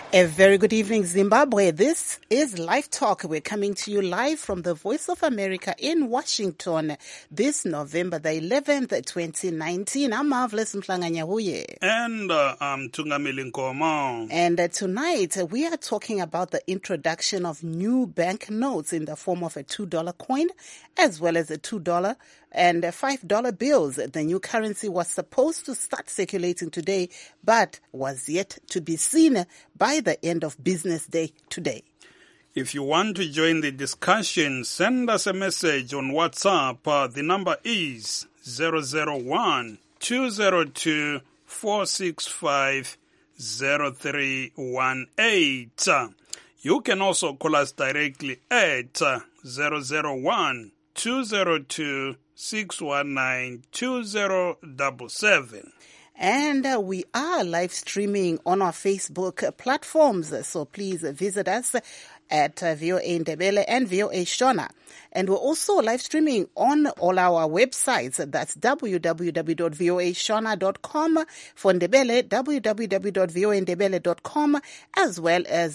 A very good evening, Zimbabwe. This is Live Talk. We're coming to you live from the Voice of America in Washington this November the 11th, 2019. I'm Marvelous Mflanganyahuye. And I'm Tungamili Nkomo. And tonight we are talking about the introduction of new banknotes in the form of a $2 coin as well as a $2 and $5 bills. The new currency was supposed to start circulating today, but was yet to be seen by the end of business day today. If you want to join the discussion, send us a message on WhatsApp. The number is 001-202-465-0318. You can also call us directly at 001-202-619-2077. And we are live streaming on our Facebook platforms, so please visit us at VOA Ndebele and VOA Shona. And we're also live streaming on all our websites. That's www.voashona.com for Ndebele, www.voandebele.com, as well as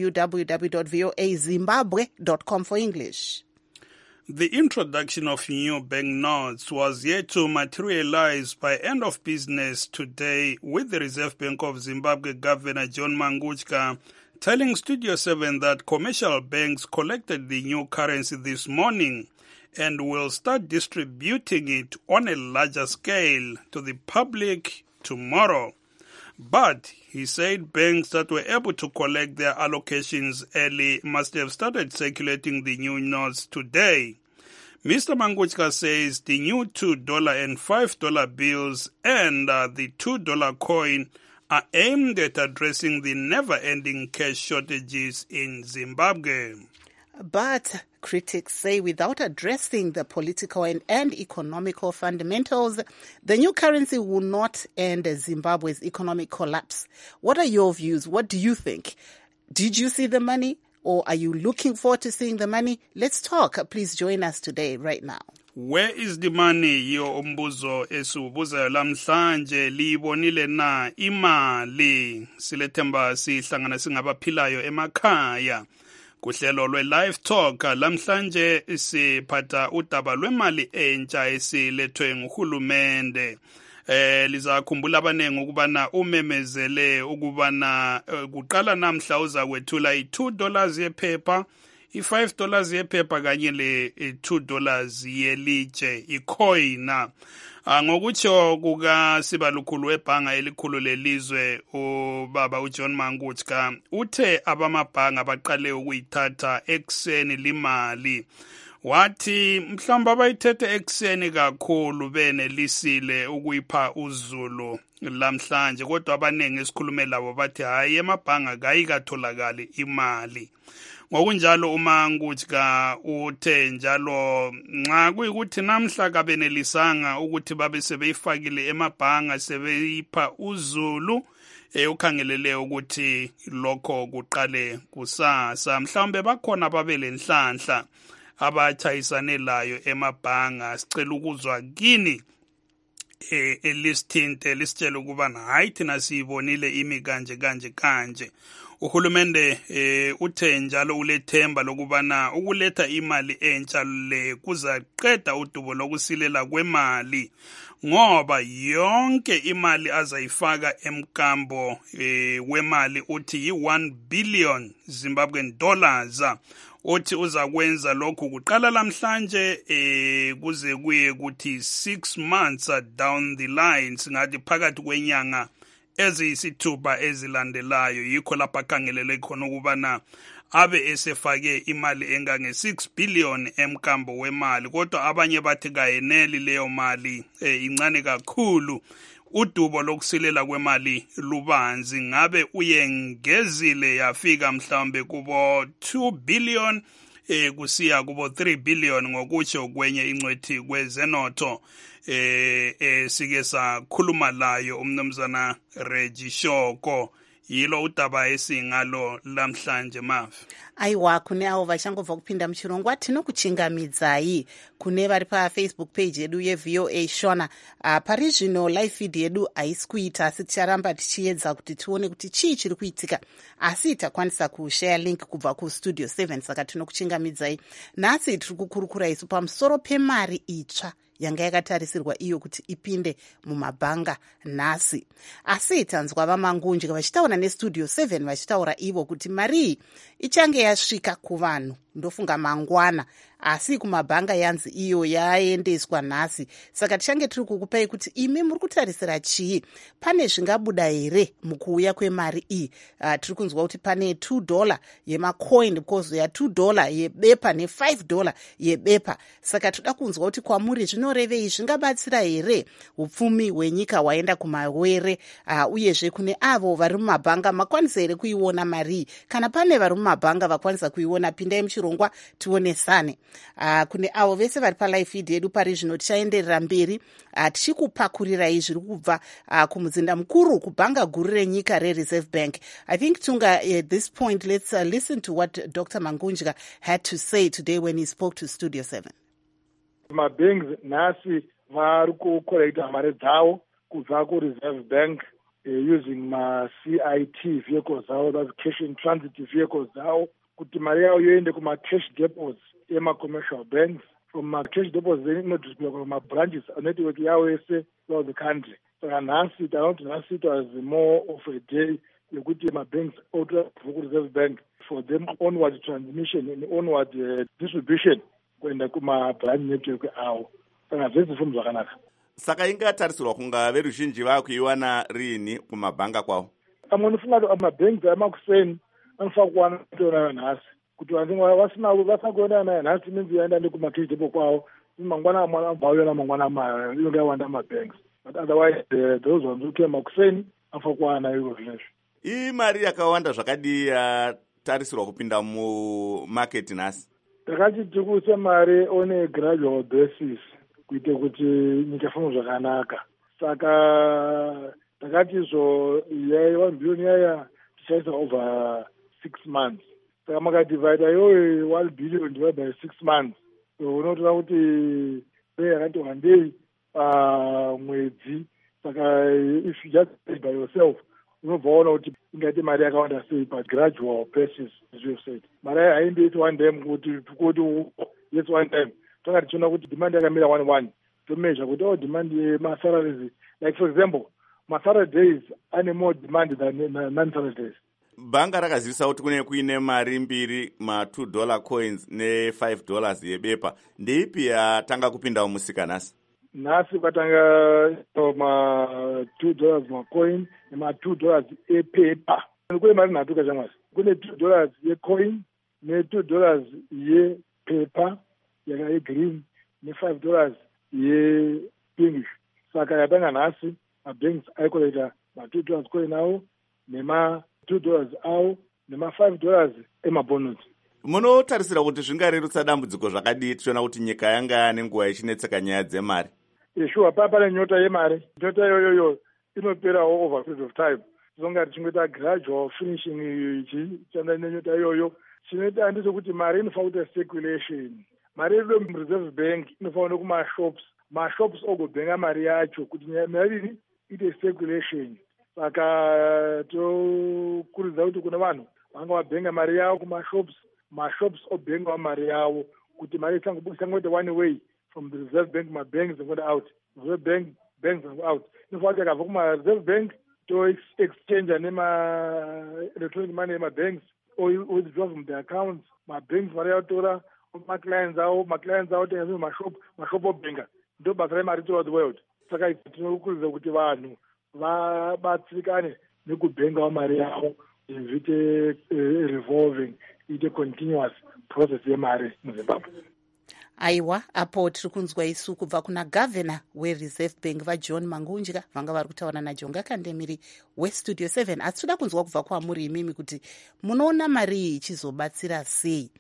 www.voazimbabwe.com for English. The introduction of new banknotes was yet to materialize by end of business today, with the Reserve Bank of Zimbabwe Governor John Manguchka telling Studio 7 that commercial banks collected the new currency this morning and will start distributing it on a larger scale to the public tomorrow. But he said banks that were able to collect their allocations early must have started circulating the new notes today. Mr. Manguchka says the new $2 and $5 bills and the $2 coin are aimed at addressing the never-ending cash shortages in Zimbabwe. But critics say without addressing the political and economical fundamentals, the new currency will not end Zimbabwe's economic collapse. What are your views? What do you think? Did you see the money, or are you looking forward to seeing the money? Let's talk. Please join us today, right now. Where is the money? Yo umbuzo esiwubuzayo lamhlanje liyibonile na imali silethemba sihlangana singabaphilayo emakhaya. Kuhlelo lwe-Live Talk lamhlanje siphatha udaba lwemali entsha esilethwe nguhulumende. Lizakhumbula abanengi ukubana umemezele ukubana kuqala namhla uza kwethula $2 yephepha, $5 yephepha kanye le$2 yelitshe ikhoyina. Ngokutsho kukasibalukhulu webhanga elikhulu lelizwe ubaba uJohn Manguchka uthe abamabhanga baqale ukuyithatha ekseni limali. Wathi mhlawumbe abayithethe ekseni kakhulu benelisile ukuyipha uzulu lamhlanje, kodwa abaningi esikhulume labo bathi hayi emabhanga kayikatholakali imali. Ngokunjalo uManguchka uthe njalo nxa kuyikuthi namhla kabenelisanga ukuthi babe sebeyifakile emabhanga sebeyipha uzulu, ukhangelele ukuthi lokho kuqale kusasa. Mhlawumbe bakhona babelenhlanhla abatshayisane layo emabhanga. Sicela ukuzwa kini elistinte lisitshela ukuba hayi thina siyibonile imi kanje. Uhulumende uthe njalo ulethemba lokubana ukuletha imali entsha le kuzaqeda udubo lokusilela kwemali, ngoba yonke imali azayifaka emkambo wemali uthi yi1 billion Zimbabwean dollars. Uthi uzakwenza lokhu kuqala lamhlanje kuze kuye kuthi 6 months down the line, singathi phakathi kwenyanga eziyisithupha ezilandelayo. Yikho lapha akhangelele khona ukubana abe esefake imali engange-6 billion emkambo wemali, kodwa abanye bathi kayeneli leyo mali, incane kakhulu. Udubo lokusilela kwemali lubanzi, ngabe uyengezile yafika mhlawumbe kubo 2 billion kusiya kubo 3 billion ngokutsho kwenye ingcwethi kwezenotho sike sakhuluma layo umnumzana Reggie Shoko yilo udaba esingalo lamhlanje Mavi. Aiwa, kune avo vachangobva kupinda muchirongwa tinokuchingamidzai kune vari pafacebook page yedu yeVOA Shona. Pari zvino live feed yedu haisi kuita, asi ticharamba tichiedza kuti tione kuti chii chiri kuitika, asi takwanisa kushare link kubva kustudio 7, saka tinokuchingamidzai. Nhasi tiri kukurukura isu pamusoro pemari itsva yanga yakatarisirwa iyo kuti ipinde mumabhanga nhasi. Asi tanzwa vamangunja vachitaura nestudio 7 vachitaura ivo kuti mari iyi ichange yasvika kuvanhu ndofunga mangwana, asi kumabhanga yanzi iyo yaendeswa nhasi. Saka tichange tiri kukupai kuti imi muri kutarisira chii, pane zvingabuda here mukuuya kwemari iyi. Tiri kunzwa kuti pane $2 yemacoin, kozoya $2 yebepa ne$5 yebepa. Saka toda kunzwa kuti kwamuri zvinorevei, zvingabatsira here upfumi hwenyika hwaenda kumawere, uyezve kune avo vari mumabhanga makwanisa here kuiona mari iyi. Kana pane vari mumabhanga vakwanisa kuiona, pindai muchirongwa tionesane. Kune avo vese vari palive feed yedu pari zvino tichaenderera mberi tichikupakurirai zviri kubva kumuzinda mukuru kubhanga guru renyika reReserve Bank. I think Tunga, at this point, let's listen to what Dr. Mangunjika had to say today when he spoke to Studio 7. Mabanks nhasi vari kukolekta mari dzavo kubva kuReserve Bank using ma-CIT vehicles dzavo, that's cash in transit vehicles dzavo, kuti mari yavo yoende kuma-cash depots ema-commercial banks. From ma-cash depots then inodistributwa kuma-branches anetwork yavo yese throughout the country. Saka nhasi tanoti nhasi it was more of a day yekuti ma-banks outra kuReserve Bank for them onward transmission and onward distribution kuenda kuma-branch network avo. Saka zvese fomu zvakanaka. Saka ingatarisirwa kunga veruzhinji vakuiwana rini kumabhanga kwavo? Amwe nofunga kuti mabanks amakuseni anofanira kuwana kutoona nhasi, kuti vanenge vasina kuona nayo nhasi minzi yaenda ndekumacash depot kwavo, mangwana mauya mangwana mayo inenge yawanda mabanks, but otherwise those ones who came makuseni anofanira kuwana iro zvinezvi. Imari yakawanda zvakadii yatarisirwa kupinda mumarket nhasi? Takati tikuise mari on a gradual basis kuite kuti nyika ifambe zvakanaka. Saka takati yai 1 billion yaya tichaisa over 6 months. Saka makadivide iyoyo 1 billion divided by 6 months, so unotora kuti pay yakati wandei mwedzi. Saka if you just pay by yourself, unobva waona kuti ingati mari yakawanda sei, but gradual basis, as you have said. Mari haimbeiti one time kuti yes one time. Tanga tichiona kuti demand yakamira 1-1 tomeasure kuti demand yemasalaries, like for example masalary days ane more demand than non-salary days. Bhanga rakazivisa kuti kune kuine mari mbiri, ma$2 coins ne$5 yebepa. Ndeipi yatanga kupinda mumusika nhasi? Nhasi kwatanga ma$2 macoin nema$2 epepa. Kune mari nhatu kachamwasi. Kune $2 yecoin ne$2 yepepa yegreen ne$5 yepinkish. Saka yatanga nhasi mabanks aikolekta ma$2 coin avo nema$2 avo nema$5 emabonus. Munotarisira kuti zvingarerutsa dambudziko zvakadii tichiona kuti nyika yanga nenguva ichinetseka nyaya dzemari? Sure, pane nyota yemari. Nyota iyoyo inoperawo over a period of time. Tinonga tichingoita gradual finishing ichienda nenyota iyoyo. Chinoita ndechekuti mari inofanira kuita circulation. Mari yedu muReserve Bank inofanira kumashops. Mashops ogobhenga mari yacho kuti mari ite circulation. Saka tokurudzira kuti kuna vanhu vanga vabhenga mari yavo kumashops, mashops obhengawo mari yavo kuti mari isangoita one way from the Reserve Bank, mabanks and out. Reserve Bank, banks and out. Inofanira kuti akabva kuma-Reserve Bank to exchange electronic money ema-banks or withdraw from the accounts. Ma-banks mari yatora ma-clients avo tenga mashop obhenga. Ndo basa remari throughout the world. Saka tinokurudzira kuti vanhu vabatsirikane nekubhengawo mari yavo zviite revolving, ite continuous process yemari muZimbabwe. Aiwa, apo tiri kunzwa isu kubva kuna gavhena weReserve Bank vaJohn Mangunjika vanga vari kutaura naJonga Kandemiri weStudio 7. Asi toda kunzwa kubva kwamuri imimi kuti munoona mari iyi ichizobatsira sei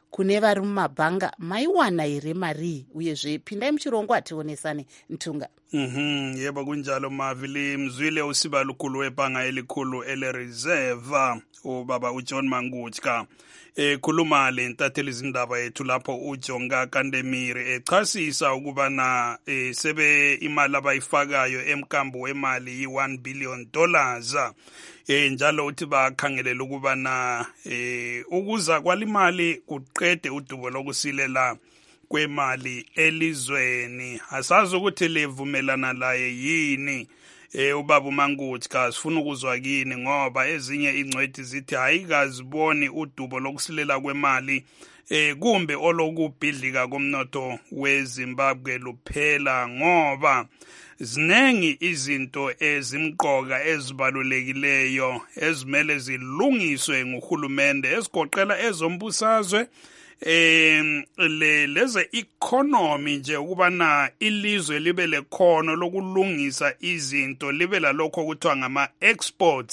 kune vari mumabhanga maiwana here mari uyezve pindai muchirongo hationesane Ntunga. Yebo kunjalo Mavili, mzwile usiba lukhulu webhanga elikhulu ele-reserve ubaba uJohn Mangutshka khuluma le ntatheli izindaba yethu lapho uJonga Kandemiri echasisa ukubana sebe imali abayifakayo emkambo wemali yi$1 billion njalo uthi bakhangelela ukubana ukuza kwalimali kuqede udubo lokusilela kwemali elizweni. Asazi ukuthi levumelana laye yini ubaba uMangutshka, sifuna ukuzwa kini ngoba ezinye ingcwethi zithi ayikaziboni udubo lokusilela kwemali kumbe olokubhidlika komnotho weZimbabwe luphela, ngoba zinengi izinto ezimqoka ezibalulekileyo ezimele zilungiswe nguhulumende ezigoqela ezombusazwe leze economy nje, ukubana ilizwe libe lekhono lokulungisa izinto, libe lalokho kuthiwa ngama-exports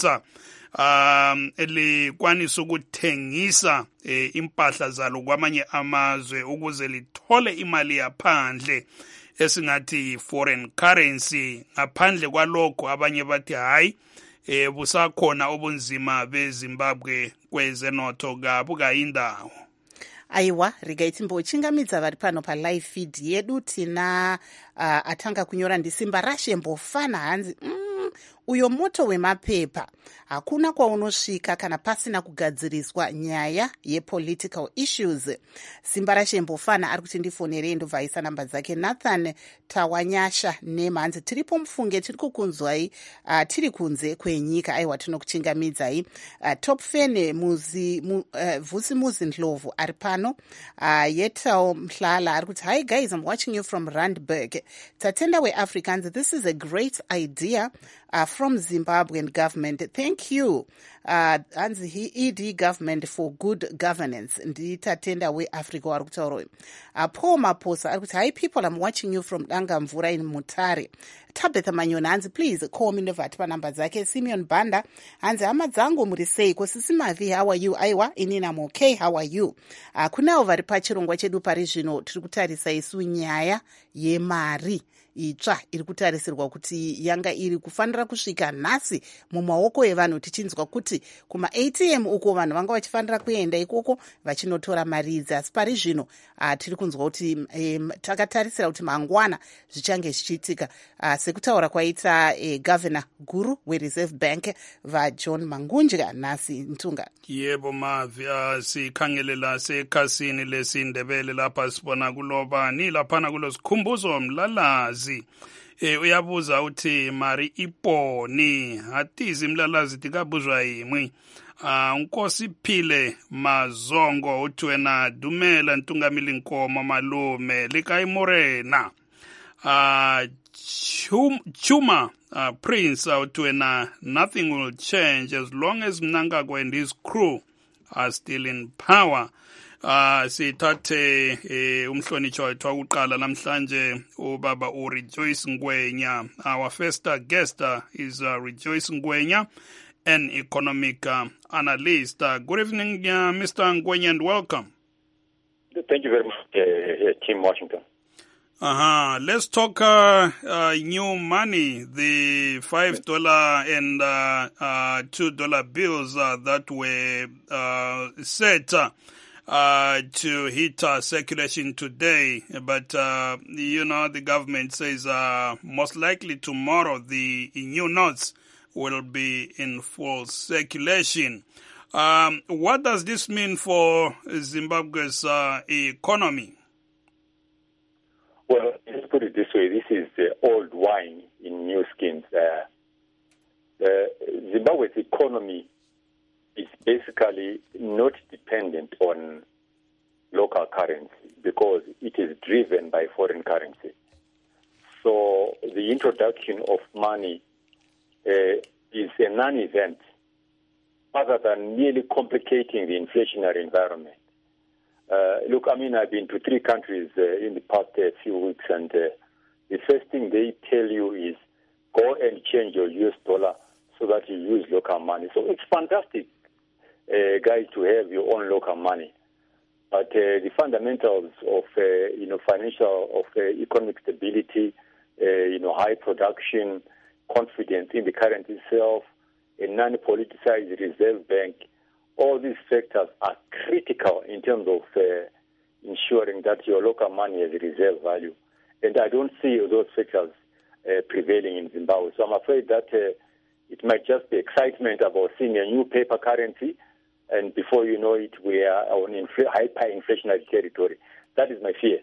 likwanisa ukuthengisa impahla zalo kwamanye amazwe ukuze lithole imali yaphandle esingathi foreign currency. Ngaphandle kwalokho abanye bathi hayi busakhona obunzima beZimbabwe kwezenotho kabuka indawo. Aiwa, rigai timbochingamidza vari pano palive feed yedu tina atanga kunyora ndisimba rashembofana hanzi uyo moto wemapepa hakuna kwaunosvika kana pasina kugadziriswa nyaya yepolitical issues. Simba rashembofana ari kuti ndifonerei ndobva aisa namba dzake. Nathan Tawanyasha nemhanzi tiripo mufunge tiri kukunzwai tiri kunze kwenyika. Aiwa tinokuchingamidzai. Top Fene Vusi Muzi Ndlovu ari pano. Yetao Mhlala ari kuti hi guys, I'm watching you from Randburg. Tatenda we-Africans, this is a great idea from Zimbabwean government. Thank you. Hanzi ED government for good governance. Nditatenda we-Africa wari kutaura. Paul Maposa ari kuti hi people, I'm watching you from Danga Mvura in Mutare. Tabitha Manyona hanzi please call me ndovati panamba dzake. Simeon Banda hanzi hama dzangu muri seiko sisi Mavi, how are you? Aiwa inini I'm okay, how are you? Kunavo vari pachirongwa chedu pari zvino tiri kutarisa isu nyaya yemari itsva iri kutarisirwa kuti yanga iri kufanira kusvika nhasi mumaoko evanhu, tichinzwa kuti kuma ATM uko vanhu vanga vachifanira kuenda ikoko vachinotora mari idzi. Asi pari zvino tiri kunzwa kuti takatarisira kuti mangwana zvichange zvichiitika sekutaura kwaita governor guru weReserve Bank vaJohn Mangutshka nhasi. Ntunga. Yebo Mavi, sikhangelela sekhasini lesindebele lapha sibona kulobani laphana kulosikhumbuzo mlalazi. Uyabuza uthi mari iponi hatizi mlalazi tikabuzwa yimwi. Unkosi Phile Mazongo uthi wena dumela Ntungamili Nkomo malume likai morena. Chuma Prince uthi wena nothing will change as long as Mnangagwa and his crew are still in power. Sithathe umhlonitshwa wethu wakuqala namhlanje ubaba uRejoice Ngwenya. Our first guest is Rejoice Ngwenya, an economic analyst. Good evening, Mr. Ngwenya, and welcome. Thank you very much, Team Washington. Let's talk new money, the $5 and $2 bills that were set to hit circulation today, but the government says most likely tomorrow the new notes will be in full circulation. What does this mean for Zimbabwe's economy? Well, let's put it this way. This is old wine in new skins. Zimbabwe's economy is basically not dependent on local currency because it is driven by foreign currency. So the introduction of money is a non-event other than merely complicating the inflationary environment. Look, I've been to 3 countries in the past few weeks, and the first thing they tell you is go and change your US dollar so that you use local money. So it's fantastic, guys, to have your own local money. But the problem is that the US dollar is not a currency. It is a currency of the United States. So if you want to change your US dollar to Zimbabwean rand, you have to use US dollar. So it's fantastic, guys, to have your own local money. But the problem is that the US dollar is not a currency. It is a currency of the United States. So if you want to change your US dollar to Zimbabwean rand, you have to use US dollar. So it's fantastic, guys, to have your own local money. But the problem is that the US dollar is not a currency. It is a currency of the United States. But the fundamentals of economic stability, high production, confidence in the currency itself, a non-politicized reserve bank, all these factors are critical in terms of ensuring that your local money has reserve value. And I don't see those factors prevailing in Zimbabwe. So I'm afraid that it might just be excitement about seeing a new paper currency, and before you know it, we are on hyperinflationary territory. That is my fear.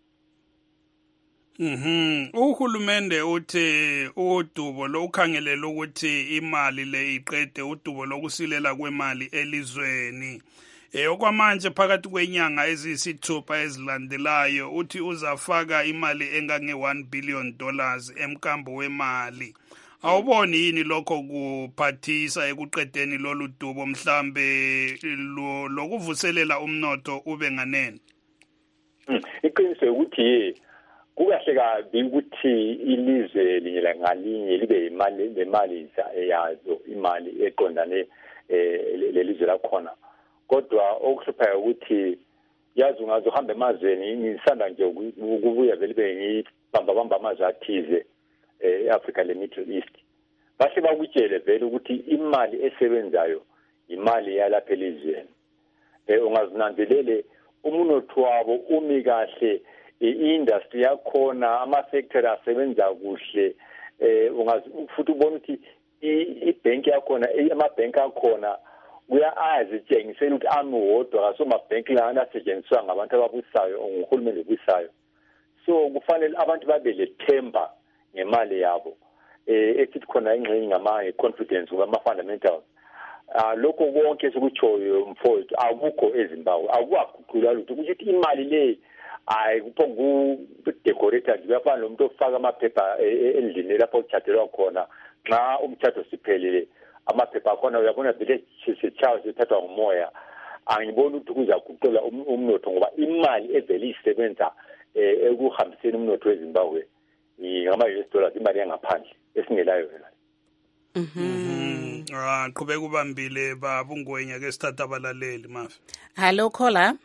Uhulumende uthi udubo lokukhangelela ukuthi imali le iqede udubo lokusilela kwemali elizweni. Okwamanje phakathi kwenyanga eziyisithupha ezilandelayo uthi uzafaka imali engange$1 billion emkambo wemali. Awuboni yini lokho kuphathisa ekuqedeni lolu dubo mhlambe lokuvuselela umnotho ube nganene? Iqiniso ukuthi kukahle kabi ukuthi ilizwe linye ngalinye libe imali yazo, imali eqondane lelizwe lakhona. Kodwa okuhluphayo ukuthi yazi ungazohamba emazweni ngisanda nje ukubuya vele ngibamba amazwe athize eAfrica le-Middle East. Bahle bakutshele vele ukuthi imali esebenzayo imali yalapha elizweni. Ungazinanzelele umnotho wabo umi kahle, i-industry yakhona, ama-factory asebenza kuhle. Futhi ubona ukuthi i-bank yakhona, ama-bank akhona uyazitshengisela ukuthi wodwa kasomabhenki lana asetshenziswa ngabantu ababusayo, nguhulumende obusayo. So kufanele abantu babe lethemba ngemali yabo, esithi khona ingxenye ngama-confidence ngama-fundamentals. Lokho konke esikutshoyo mfowethu akukho eZimbabwe, akuwaguqula lutho. Ukuthi imali le ayikudecorated, kuyafana nomuntu ofaka amaphepha endlini lapho kuchadelwa khona. Nxa umthatho siphelile amaphepha akhona uyabona vele sithathwa sithathwa ngumoya. Angiboni ukuthi kuzaguqula umnotho ngoba imali evele isebenza ekuhambiseni umnotho weZimbabwe ngama-US dollars, imali yangaphandle esingelayo yona. Qhubeka ubambile babungwenya ke sithatha abalaleli mafi. Hello caller.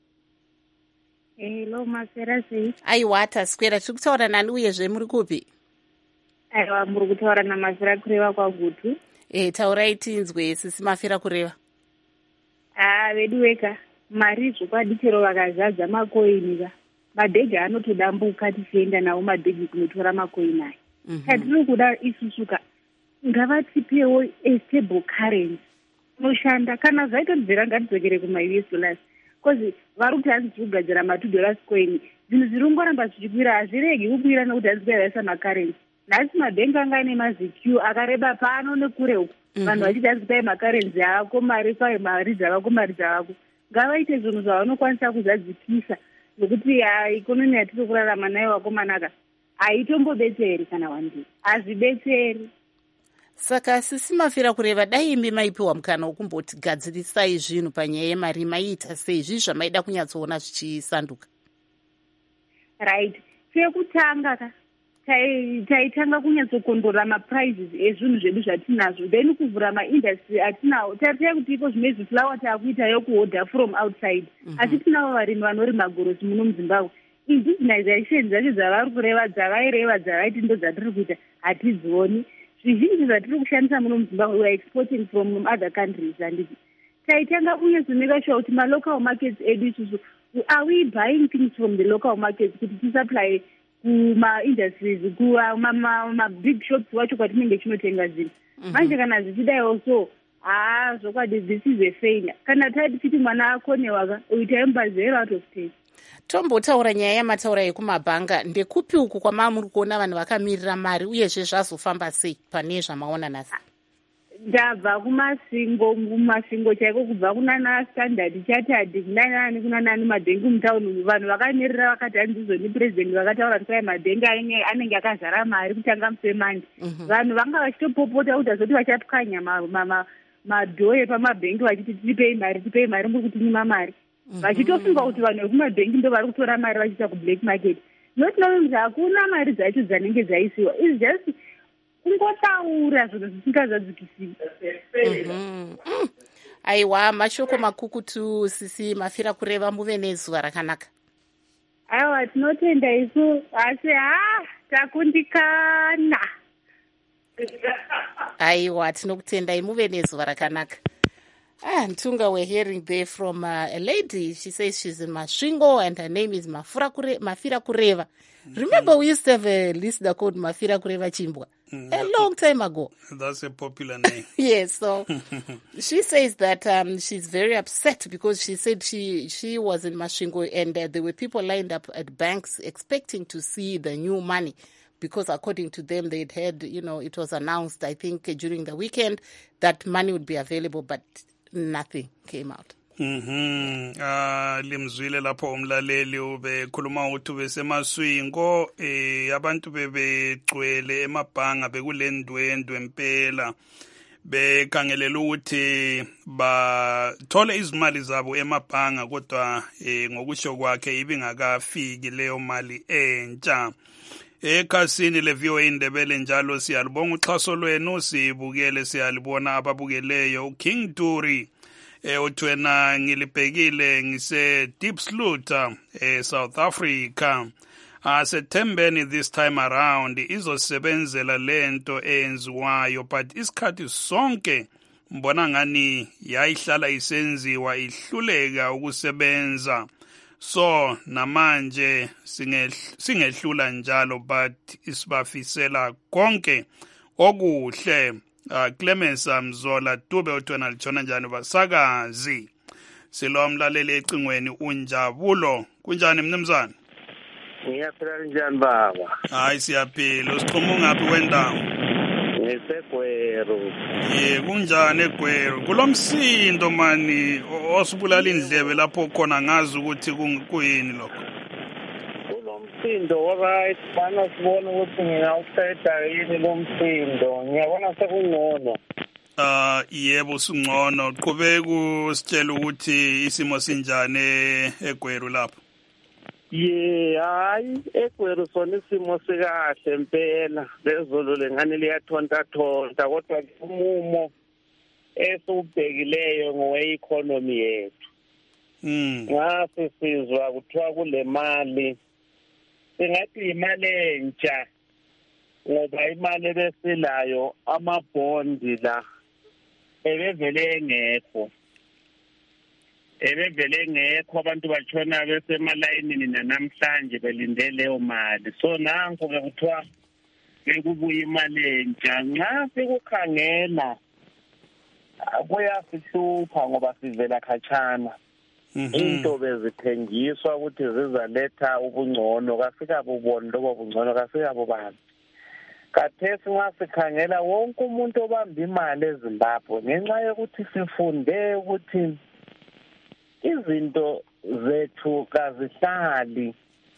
Hello Maserasi. Aiwata skwera tikutaura nani uyezve muri kupi? Aiwa muri kutaura naMafira kureva kwaGutu. Taurai tinzwe sisi Mafira kureva. Vedu weka mari zvokwadi chero vakazadza makoini ka mabhegi anotodambuka tichienda nawo mabhegi kunotora makoini aya. Tatiri kuda isusuka ngavatipewo stable currency unoshanda. Kana zvaitobvira ngatidzokere kuma-US dollars, because vari kuti hanzi tiri kugadzira ma$2 coin. Zvinhu zviri kungoramba zvichikwira, hazviregi kukwira nokuti hanzi kuyaisa makarensi. Nhasi mabhengi anga ane maziq akareba pano nekure uku, vanhu vachiti hanzi pai makarensi ako, mari pai mari dzavako, mari dzavako. Ngavaite zvinhu zvavanokwanisa kuzadzikisa, nokuti ikonomi yatiri kurarama nayo vakomanaka haitombobetseri kana wandiri, hazvibetseri. Saka sisi Mafira kureva dai imbi maipiwa mukana wokumboti gadzirisai zvinhu panyaya yemari maiita sei izvi zvamaida kunyatsoona zvichisanduka? Right. Chekutanga ka taitanga kunyatsokondora maprizes ezvinhu zvedu zvatinazvo, then kuvhura maindustry atinawo. Taritai kuti iko zvimwe zviflower taakuita yokuorder from outside. Asi tinavo varimi vanorima gorosi muno muZimbabwe. Indigenization dzacho dzavari kureva, dzavaireva, dzavaiti ndo dzatiri kuita hatidzioni. Zvizhinji zvatiri kushandisa muno muZimbabwe we are exporting from other countries. And taitanga kunyatsomaker sure kuti ma-local markets edu isusu, are we buying things from the local markets kuti tisupply kuma-industries, kuma-big shops wacho kwatinenge chinotenga zvinhu. Manje kana zvichidaiwo so, zvokwadi this is a failure. Kana tati chiti mwana akonewa ka uita embazero out of 10. Tombotaura nyaya yamataura yekumabhanga, ndekupi uku kwamamuri kuona vanhu vakamirira mari uyezve zvazofamba sei pane zvamaona nhasi? Ndabva kumasingo chaiko, kubva kunana Standard Chartered kunani kunanani mabhengi mutauni, vanhu vakamirira vakati handizoni president vakataura kuti kwai mabhengi anenge akazara mari kutanga musemandi. Vanhu vanga vachitopopota kuti azoti vachapwanya madhoo epamabhengi vachiti tipei mari muri kutinyima mari. Vachitofunga kuti vanhu vekumabhengi ndo vari kutora mari vachiita kublack market. Not knowing kuti hakuna mari dzacho dzanenge dzaisiwa. It's just kungotaura zvinhu zvisingazadzikisiwi. aiwa mashoko makukutu sisi mafira kureva muve nezuva rakanaka. Aiwa tinotenda isu asi takundikana. Aiwa tinokutendai muve nezuva rakanaka. Ntunga, we're hearing there from a lady. She says she's in Masvingo and her name is Mafira Kureva. Remember, we used to have a listener called Mafira Kureva Chimbwa a long time ago. That's a popular name. Yes, so she says that she's very upset because she said she was in Masvingo and there were people lined up at banks expecting to see the new money. Because according to them, they'd heard, it was announced, I think, during the weekend that money would be available, but nothing came out. Limzwile lapho umlaleli ubekhuluma ukuthi besemaswingo abantu bebegcwele emabhanga bekulendwendwe impela bekhangelela ukuthi bathole izimali zabo emabhanga kodwa ngokusho kwakhe ibingakafiki leyo mali entsha. Ekhasini le-VOA Indebele njalo siyalibonga uxhaso lwenu, sibukele siyalibona ababukeleyo. King Turi uthi wena ngilibhekile ngise Diepsloot South Africa. Sethembeni this time around izosebenzela lento eyenziwayo, but isikhathi sonke mbona ngani yayihlala isenziwa ihluleka ukusebenza. So namanje singehlula njalo, but isibafisela konke okuhle. Clemens Mzola Dube uthona litshona njani basakazi. Silo mlaleli ecingweni unjabulo. Kunjani mnumzane? Ngiyaphila njani baba? Hayi siyaphila. Usiqhuma ngaphi wendawo? NgiseGweru. Kunjani eGweru? Kulomsindo mani osibulala indlebe lapho khona ngazi ukuthi kuyini lokho. Kulomsindo alright, bana sibona ukuthi ngiyawuqeda yini lo msindo. Ngiyabona sekungcono. Yebo singcono. Qhubeka usitshela ukuthi isimo sinjani eGweru lapho. Hayi eGweru sona isimo sikahle impela. Lezolo lengane liyathonta kodwa umumo esubhekileyo ngowe-economy yethu. Ngase sizwa kuthiwa kule mali singathi imali entsha ngoba imali ebesilayo amabhondi la ebevele engekho. Abantu batshona besemalayinini namhlanje belinde leyo mali. So nanku ke kuthiwa bekubuya imali entsha. Nxa sikukhangela kuyasihlupha ngoba sivela khatshana. Into bezithengiswa ukuthi zizaletha ubungcono kafika bubona lobo bungcono kafika bubani. Kathesi nxa sikhangela wonke umuntu obamba imali eZimbabwe ngenxa yokuthi sifunde ukuthi izinto zethu kazihlali.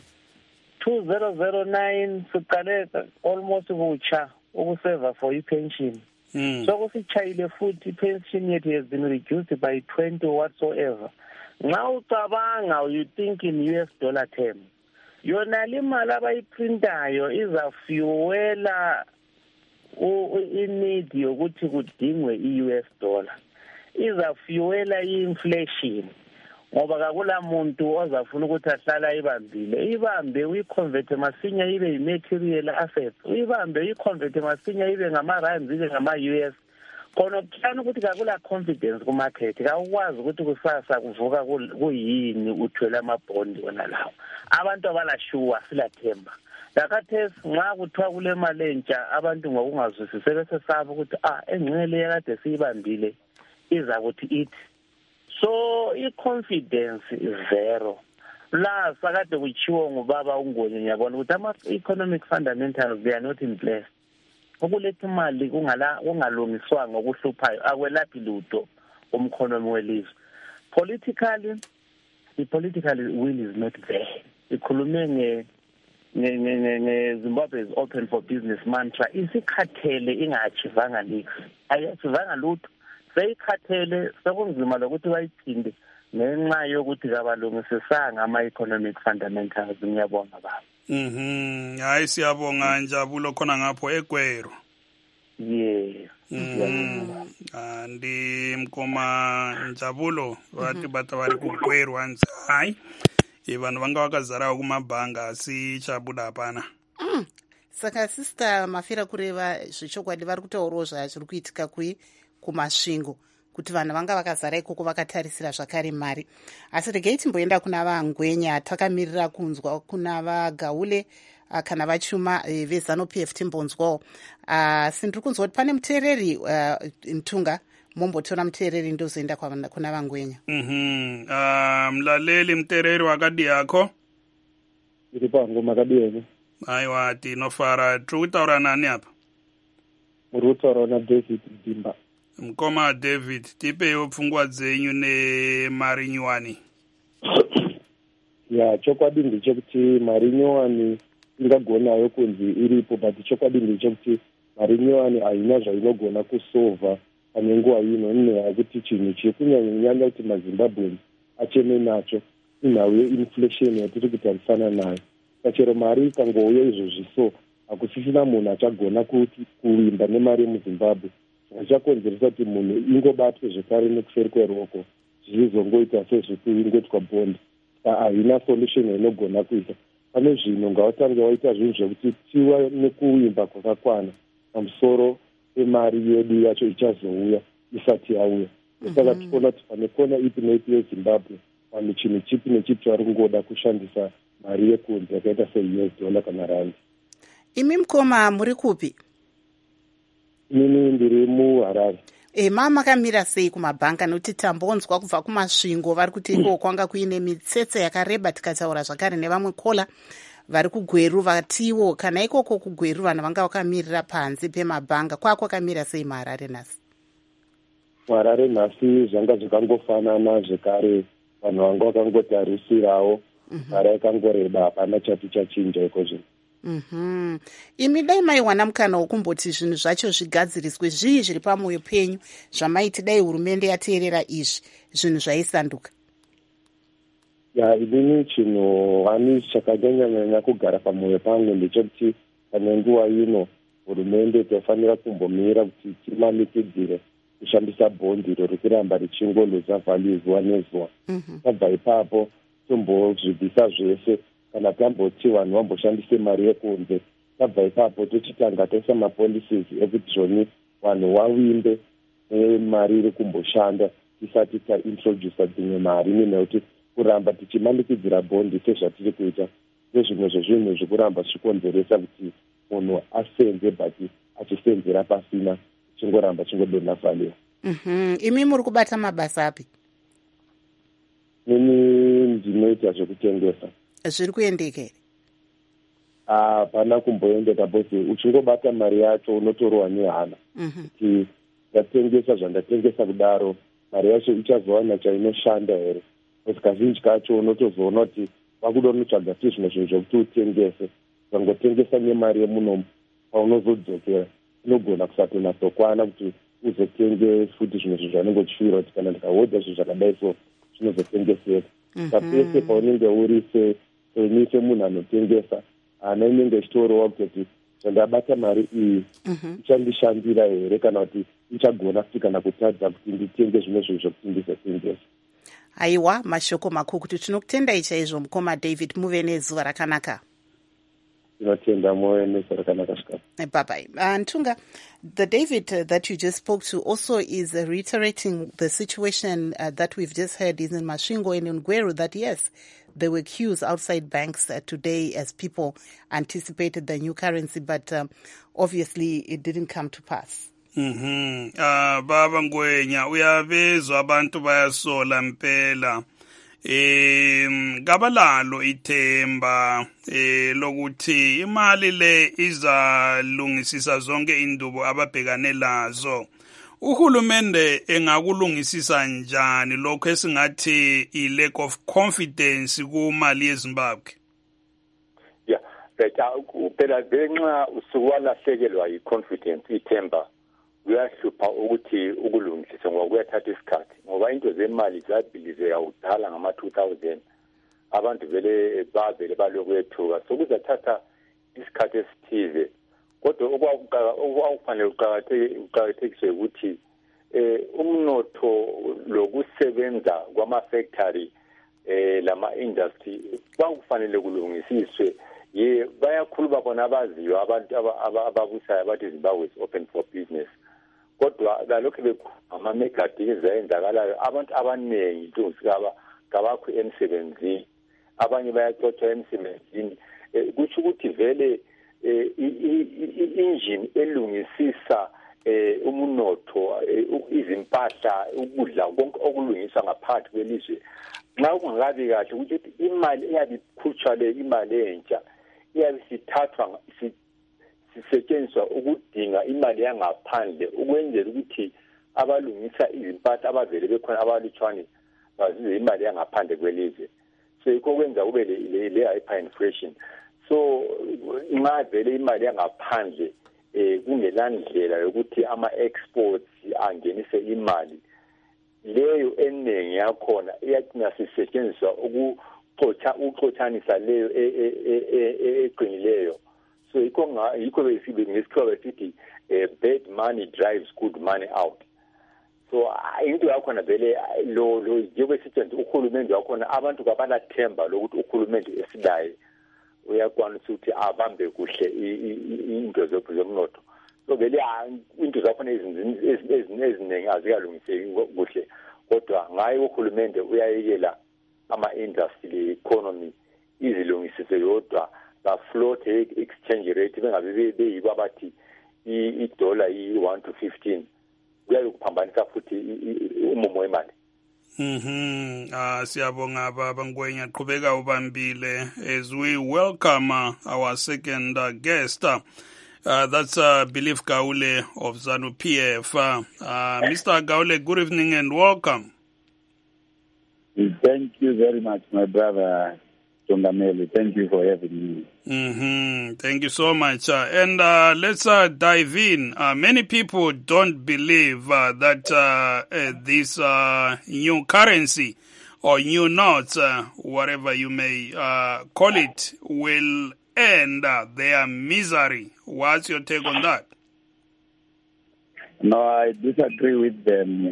2009 siqale almost kutsha ukuseva for i-pension. So kusichayile futhi i-pension yethu has been reduced by 20 whatsoever. Nxa ucabanga you think in US dollar terms. Yona imali abayiprintayo izafuela i-need yokuthi kudingwe i-US dollar. Izafuela i-inflation. Ngoba kakula muntu ozafuna ukuthi ahlala ibambe uyiconvert masinya ibe i-material assets, uyibambe uyiconvert masinya ibe ngama-rands ibe ngama-US. Khona kuhlanu ukuthi kakula confidence kumarket, kakwazi ukuthi kusasa kuvuka kuyini uthwele amabhondi wona lawo. Abantu abalashuwa silathemba. Lakathesi nxa kuthiwa kule mali entsha abantu ngokungazwisisi besesaba ukuthi engcele yakade siyibambile iza kuthi ithi. So i-confidence is zero. La sakade kuchiwo ngubaba uNgoni ngiyabona ukuthi ama-economic fundamentals they are not in place. Ukuletha imali kungalungiswanga okuhluphayo akwelaphi lutho umkhonomi welizwe. Politically, the political will is not there. Ikhulume Zimbabwe is open for business mantra. Isikhathele ingaachivanga nix. Ayachivanga lutho. Seyikhathele sekunzima lokuthi bayiphinde ngenxa yokuthi kabalungisisanga ama-economic fundamentals. Ngiyabonga baba. Hayi siyabonga Njabulo khona ngapho eGweru. Yes. Ndi mkoma Njabulo vati bata vari kugwerwa nzi hai vanhu vanga vakazarawo kumabhanga asi chabuda hapana. Saka Sister Mafira kureva zvechokwadi vari kutaurawo zviri kuitika kumasvingo kuti vanhu vanga vakazara ikoko vakatarisira zvakare mari. Asi regei timboenda kuna vaNgwenya, takamirira kunzwa kuna vaGaule kana vachuma veZANU-PF timbonzwawo. Asi ndiri kunzwa kuti pane muteereri Ntunga, mombotora muteereri ndozoenda kuna vaNgwenya. Mlaleli muteereri wakadi yako iri pangu makadiyeni. Aiwa, tinofara. Tiri kutaura nani apa? Muri kutaura naDavid Dimba. Mkoma David, tipewo pfungwa dzenyu nemari nyuwani. Ya, chokwadi ndechekuti mari nyuwani ingagonayo kunzi iripo, but chokwadi ndechekuti mari nyuwani haina zvainogona kusova pane nguva ino, nenyaya yekuti chinhu chekunyanya kuti maZimbabweans acheme nacho inhau yeinflation yatiri kutarisana nayo. Kachero mari ikangouya izvozvi so hakusisina munhu achagona kuimba nemari yemuZimbabwe. Zvichakonzeresa kuti munhu ingobatwe zvekare nekuseri kweruoko zvichizongoita sezvekuingotwa bhondi. Haina solution inogona kuita. Pane zvino ngavatange waita zvinhu zvekuti tiwa nekuimba kwakakwana pamusoro pemari yedu yacho ichazouya isati yauya. Saka tichiona kuti pane kona ipi neipi yeZimbabwe pane chinhu chipi nechipi vari kungoda kushandisa mari yekunze yakaita se$US kana rand. Imi mkoma muri kupi? Inini ndiri muHarare. Makamira sei kumabhanga? Nokuti tambonzwa kubva kumasvingo vari kuti iko kwanga kuine mitsetse yakareba, tikataura zvakare nevamwe kola vari kuGweru vatiwo kana ikoko kuGweru vanhu vanga vakamirira panze pemabhanga. Kwakamira sei muHarare nhasi? muHarare nhasi zvanga zvikangofanana zvekare, vanhu vanga vakangotarisirawo mari yakangoreba, hapana chati chachinja iko zvino. Imi dai maiwana mukana wokumboti zvinhu zvacho zvigadziriswe, zvii zviri pamwoyo penyu zvamaiti dai hurumende yateerera izvi zvinhu zvaisanduka? Ya, inini chinhu hani chakanyanya kugara pamwoyo pangu ndechekuti pane nguva ino hurumende tofanira kumbomira kuti timanikidzire kushandisa bhondi iro rikuramba richingoluza value zuva nezuva. Tabva ipapo tombozvibvisa zvese, kana tamboti vanhu vamboshandise mari yekunze. Tabva ipapo tochitanga toisa mapolicies ekuti zvoni vanhu wavimbe nemari iri kumboshanda tisati taintrodusa dzimwe mari, nekuti kuramba tichimanikidzira bhondi sezvatiri kuita ndezvimwe zvezvinhu zvikuramba zvichikonzeresa kuti munhu asenze but achisenzera pasina, chingoramba chingodonha value. Imi muri kubata mabasa api? Nini ndinoita zvekutengesa. Zviri kuendeka here? Hapana kumboendeka, bose uchingobata mari yacho unotorwa nehana. Kuti ndatengesa zvandatengesa kudaro, mari yacho ichazowana chainoshanda here? Bose kazhinji kacho unotozoona kuti wakuda unotsvaga zvimwe zvinhu zvokuti utengese, ukangotengesa nemari yemunomu paunozodzokera inogona kusatonasokwana kuti uzotenge futi zvimwe zvinhu zvanenge uchifira kuti kana ndikahodha zvinhu zvakadai so zvinozotengeseka. Kapese paunenge uri semunhu anotengesa, hana inenge ichitorowa kuti zvandabata mari iyi ichandishandira here, kana kuti ichagona futi kana kutadza kuti nditenge zvimwe zvinhu zvokuti ndizotengesa. Aiwa, mashoko makuru kuti tinokutendai chaizvo mukoma David, muve nezuva rakanaka. Tinotenda muve nezuva rakanaka shikapi. Bye-bye. Ntunga, the David that you just spoke to also is reiterating the situation that we've just heard is in Masvingo and in Gweru, that yes, there were queues outside banks today as people anticipated the new currency, but obviously it didn't come to pass. Baba Ngwenya, uyavezwa abantu bayasola mpela. Gabalalo ithemba lokuthi imali le izalungisisa zonke indubo ababhekane lazo. Uhulumende engakulungisisa njani lokho esingathi i lack of confidence kumali yeZimbabwe? Yeah, phela ngenxa usukwalahlekelwa i-confidence, ithemba kuyahlupha ukuthi ukulungisisa ngoba kuyathatha isikhathi, ngoba into zemali zabilizeka kudala ngama-2000, abantu vele bavele balokuyethuka, so kuzathatha isikhathi esithize kodwa okufanele uqakathekiswe ukuthi umnotho lokusebenza kwama-factory lama industry kwakufanele kulungisiswe bayakhuluma bona abaziyo abantu ababusayo abathi Zimbabwe is open for business, kodwa kalokhu ama-mega deals ayenzakalayo abantu abaningi kabakho emsebenzini, abanye bayaxotsha emsebenzini, kusho ukuthi vele i-engine elungisisa umnotho, izimpahla, ukudla konke okulungiswa ngaphansi kwelizwe, nxa kungakabi kahle ukuthi imali eyabikhutshwa le imali entsha iyabe sithathwa sisetshenziswa ukudinga imali yangaphandle ukwenzela ukuthi abalungisa izimpahla abavele bekhona abalutshwane bazuze imali yangaphandle kwelizwe. So yikho kwenza kube le hyperinflation. So nxa vele imali yangaphandle kungelandlela yokuthi ama-exports angenise imali, leyo eningi yakhona iyagcina sisetshenziswa ukuxotshanisa leyo eqinileyo. So yikho ngesikhiwa besithi bad money drives good money out. So into yakhona vele lo njengoba sithi uhulumende wakhona abantu kabalathemba lokuthi uhulumende esilayo uyakwanisa ukuthi abambe kuhle into zomnotho. So vele into zakhona eziningi azikalungiseki kuhle, kodwa ngaye uhulumende uyayekela ama-industry economy izilungisise yodwa ba-float exchange rate bengabe beyibo abathi i-dollar yi-1 to 15 kuyabe kuphambanisa futhi umumo wemali. Siyabonga baba Ngwenya, qhubeka ubambile as we welcome our second guest. That's Belief Gaule of ZANU-PF. Mr. Gaule, good evening and welcome. Thank you very much, my brother Tongameli. Thank you for having me. Thank you so much. And let's dive in. Many people don't believe that this new currency or new notes, whatever you may call it, will end their misery. What's your take on that? No, I disagree with them.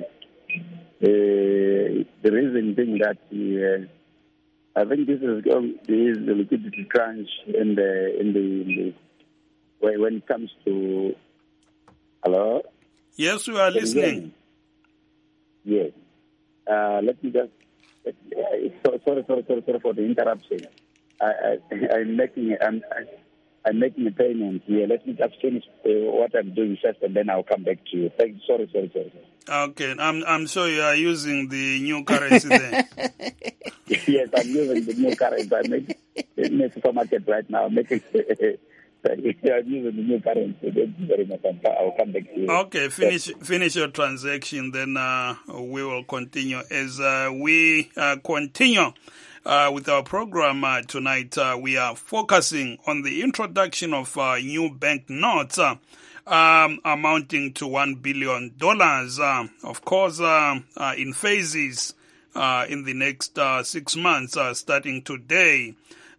The reason being that I think this is the liquidity crunch in the when it comes to. Hello. Yes, we are listening. Yes. Let me just. Sorry for the interruption. I'm making a payment here. Let me just finish what I'm doing first, and then I'll come back to you. Sorry. Okay, I'm sure you are using the new currency there. Yes, I'm using the new currency. I'm in a supermarket right now. I'm using the new currency. Thank you very much. I'll come back to you. Okay, finish your transaction, then we will continue. As we continue with our program tonight, we are focusing on the introduction of new bank notes amounting to $1 billion, of course, in phases in the next 6 months, starting today.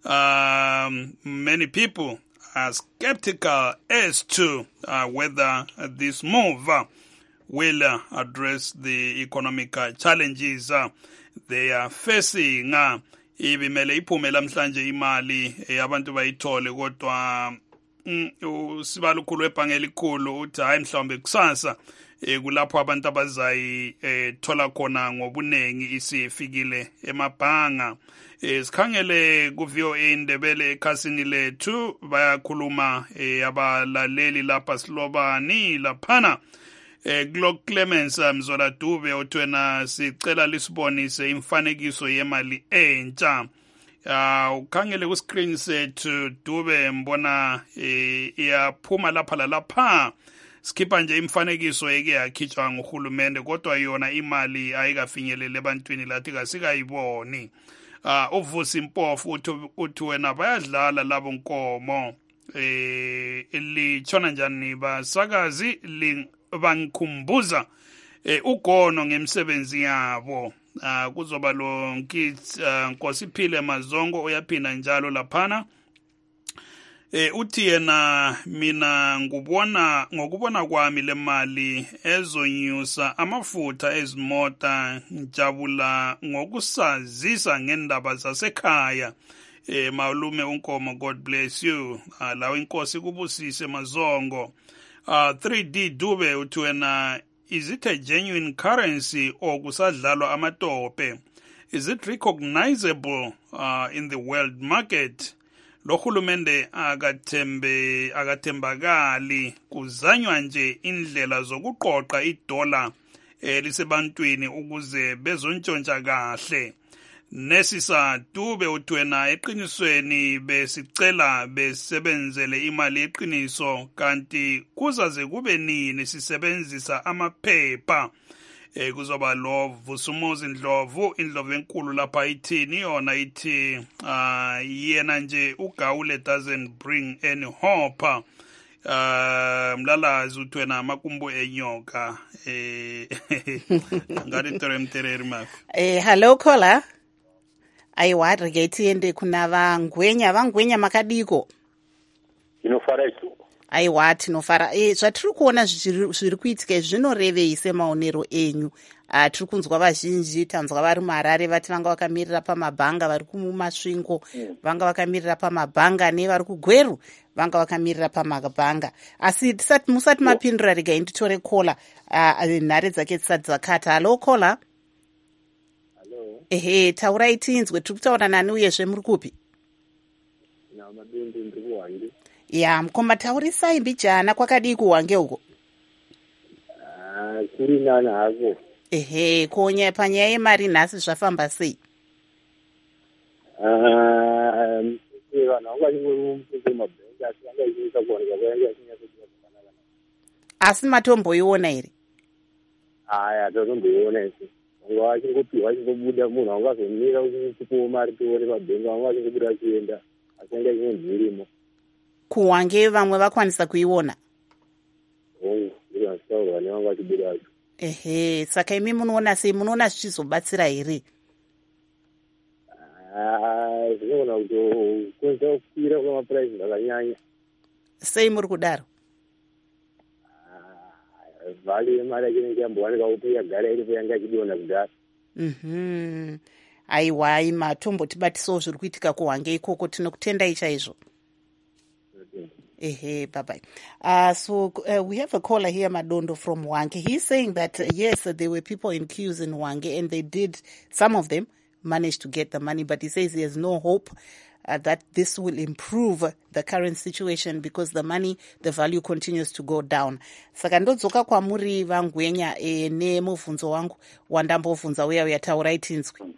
Many people are skeptical as to whether this move will address the economic challenges they are facing. Ibimele iphume lamhlanje imali abantu bayithole, kodwa usibalukhulu webhange elikhulu uthi hayi mhlawumbe kusasa kulapho abantu abazayithola khona ngobunengi isifikile emabhanga. Sikhangele ku-VOA Indebele ekhasini lethu bayakhuluma abalaleli lapha Silobani laphana Glock Clemens Mzola Dube othwena sicela lisibonise imfanekiso yemali entsha. Ukhangele ku screen sethu Dube mbona iyaphuma lapha lalapha, skipha nje imfanekiso eke yakhitshwa nguhulumende, kodwa yona imali ayikafinyelele ebantwini lathi kasikayiboni. Uvusi Mpofu uthi wena bayadlala labo nkomo litshona njani basakazi bangikhumbuza ugono ngemsebenzi yabo. Kuzoba lo Nkosiphile Mazongo uyaphinda njalo laphana. Uthi yena mina ngokubona kwami le mali ezonyusa amafutha ezimota njabula ngokusazisa ngendaba zasekhaya. Malume uNkomo, God bless you. Lawo inkosi kubusise Mazongo. 3D Dube uthi wena, is it a genuine currency or kusadlalwa amatope? Is it recognizable in the world market? Lo hulumende akathembakali, kuzanywa nje indlela zokuqoqa idola lisebantwini ukuze bezontshontsha kahle. Nesisa Dube uthi wena, eqinisweni besicela besebenzele imali eqiniso kanti kuzaze kube nini sisebenzisa amaphepha. Kuzoba lo Vusumuzi Ndlovu enkulu lapha ithini yona ithi yena nje uGawule doesn't bring any hope. Mlalazi uthi wena amakumbu enyoka ngari teremtereri mafu. Hello caller. Aiwa regetiende kuna vangwenya makadiko. Inofara isu. Aiwa tinofara. Zvatiri kuona zviri kuitika zvinorevei semaonero enyu. Tiri kunzwa vazhinji, tanzwa vari muHarare vati vanga vakamirira pamabhanga, vari kumasvingo vanga vakamirira pamabhanga, nevari kuGweru vanga vakamirira pamabhanga. Asi musati mapindura regai nditore kola nhare dzake dzisati dzakata. Halo kola. Ehe, taurai tinzwe, tiri kutaura nani uyezve muri kupi? Madondo ndiri kuHwange. Ya, mkomba taurisai mbijana kwakadii kuHwange huko? Kuri nani hako. Ehe, panyaya yemari nhasi zvafamba sei? Vanhu vangachingori mabhengi asi vangaisisa kuwanika kwayanga yachinyatsokufanana. Asi matomboiona here? Aya, tatomboiona isi. Vanga vachingopiwa vachingobuda, munhu angazomira kuchipuwa mari tione pabhengi, vanga vachingobuda vachienda asi yanga ichingonzirimo. kuHwange vamwe vakwanisa kuiona? Ndiri vasitaurwa nevanga vachibuda vacho. Ehe, saka imi munoona sei? Munoona zvichizobatsira here? Zvinogona kukonza kukwira kwamapuraisi zvakanyanya. Sei muri kudaro? Vhali yemari yachinenge yambowanika kuti yagara iripo yanga ichidonha kudhara. Aiwa, matombotibatisawo zviri kuitika kuHwange ikoko, tinokutendai chaizvo. Bye bye. So we have a caller here, Madondo from Hwange. He's saying that yes, there were people in queues in Hwange, and some of them managed to get the money, but he says he has no hope that this will improve the current situation because the value continues to go down. Saka ndodzoka kwamuri vangwenya nemubvunzo wangu wandambobvunza uya taurai tinzwi.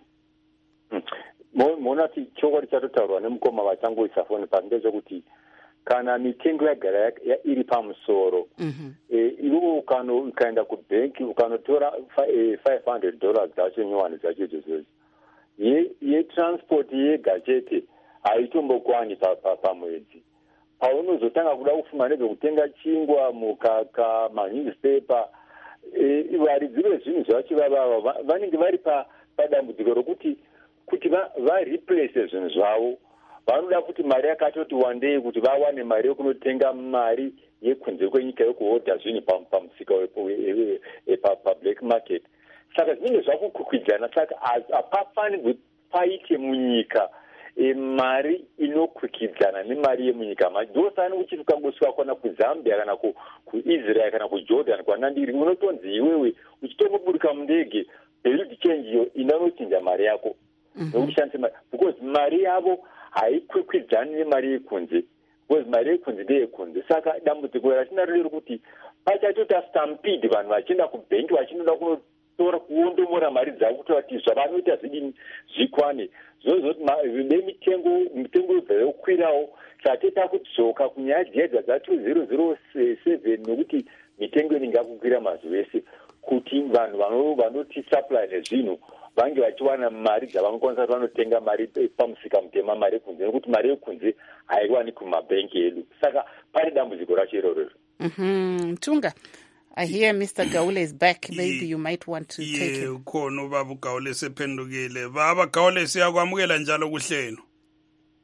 Monati chokwadi chatotaurwa nemukoma vachangoisa foni pasi ndezvekuti kana mitengo yagara iri pamusoro, iwe ukaenda kubhenki ukanotora $500 dzacho nyowani dzacho idzodzo yetransport yega chete haitombokwani pamwedzi. Paunozotanga kuda kufunga nezvekutenga chingwa, mukaka, manewspaper, varidzive zvinhu zvacho vavava vanenge vari padambudziko rokuti vareplace zvinhu zvavo. Vanoda kuti mari yakatoti wandei kuti vawane mari yekunotenga mari yekunze kwenyika yekuhodha zvinhu pamusika pablack market. Saka zvinenge zvakukwikwidza. Saka hapafanirwi paite munyika mari inokwikwidza nemari yemunyika. Madhosani uchiti ukangosvika kona kuZambia kana kuIsrael kana kuJordan kwanandiri, unotonzi iwewe uchitongoburuka mundege build change iyo inanochinja mari yako nokushandisa mari, because mari yavo haikwikwidzani nemari yekunze, because mari yekunze ndeyekunze. Saka dambudziko ratinaro rekuti pachatota stampede, vanhu vachienda kubhenki vachinoda kunotora kuondomora mari dzavo kuti vati zvavanoita zvidini zvikwane. Zvozoti mitengo yobva yokwirawo. Saka toita kudzoka kunyaya dzedza dza2007 nokuti mitengo inenge yakukwira mazuva ese, kuti vanhu vanoti supply nezvinhu vange vachiwana mari dzavangakwanisa kuti vanotenga mari pamusika mutema, mari yekunze, nekuti mari yekunze haiwani kumabhenki edu. Saka pane dambudziko racho iroro. Tunga, I hear Mr. Gawule is back. Maybe you might want to take him. Khona ubaba uGawule sephendukile. Baba Gawule, siyakwamukela njalo kuhlelo.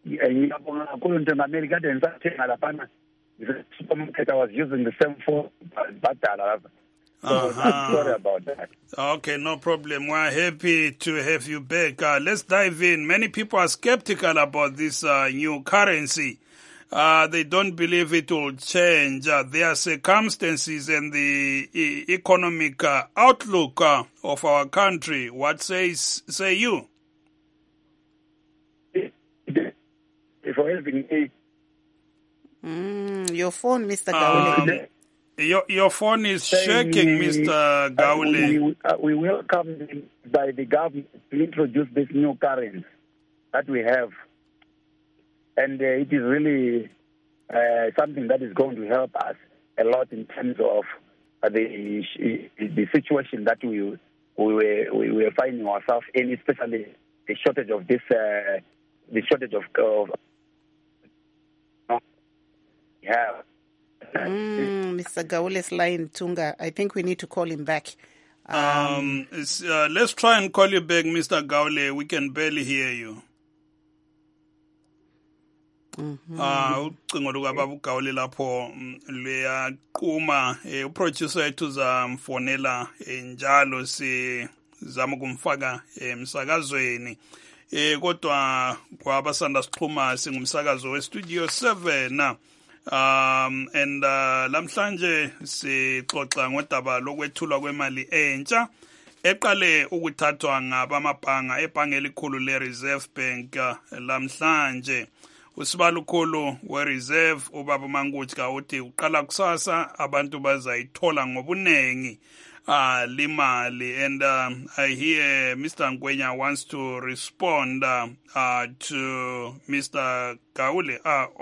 ngiyabonga kakhulu Ntongameli kade ngisathenga laphana supermarket. I was using the same phone badala lapha. So sorry about that. Okay, no problem. We're happy to have you back. Let's dive in. Many people are skeptical about this new currency. They don't believe it will change their circumstances and the economic outlook of our country. What say you? For helping me. Your phone, Mr. Gaule. Your phone is shaking, Mr. Gaule. We welcome by the government to introduce this new currency that we have. And it is really something that is going to help us a lot in terms of the situation that we were finding ourselves in, especially the shortage of this, Mr. Gaule's line, Tunga. I think we need to call him back. Let's try and call you back, Mr. Gaule. We can barely hear you. Ucingo lukababa uGaule lapho luyaqhuma. Uproducer wethu zamfonela njalo sizama kumfaka emsakazweni. Kodwa kwabasanda sixhuma singumsakazo westudio 7 and lamhlanje sixoxa ngodaba lokwethulwa kwemali entsha eqale ukuthathwa ngabamabhanga ebhange elikhulu leReserve Bank lamhlanje. Usibalukhulu weReserve ubaba Manguthi uthi uqala kusasa abantu bazayithola ngobunengi limali. And I hear Mr. Ngwenya wants to respond to Mr. Gaule.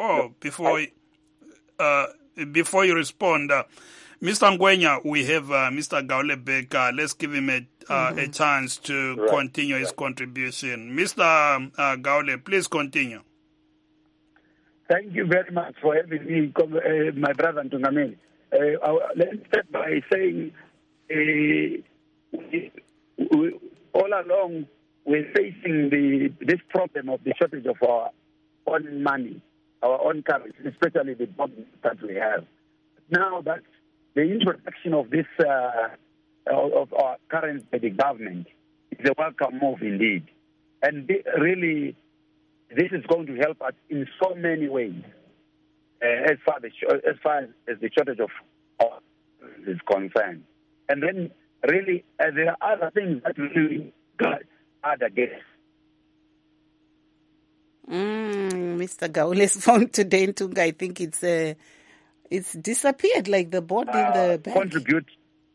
Before you respond, Mr. Ngwenya, we have Mr. Gaule back. Let's give him a chance to continue his contribution. Mr. Gaule, please continue. Thank you very much for having me, my brother Ntungameli. Let's start by saying all along we're facing this problem of the shortage of our own money, our own currency, especially the bonds that we have. Now that the introduction of this of our currency by the government is a welcome move indeed, and really this is going to help us in so many ways as far as the shortage of our is concerned. And then really there are other things that really add against. Mr. Gaule's phone today, Ntunga, I think it's disappeared like the board in the bank. Contribute.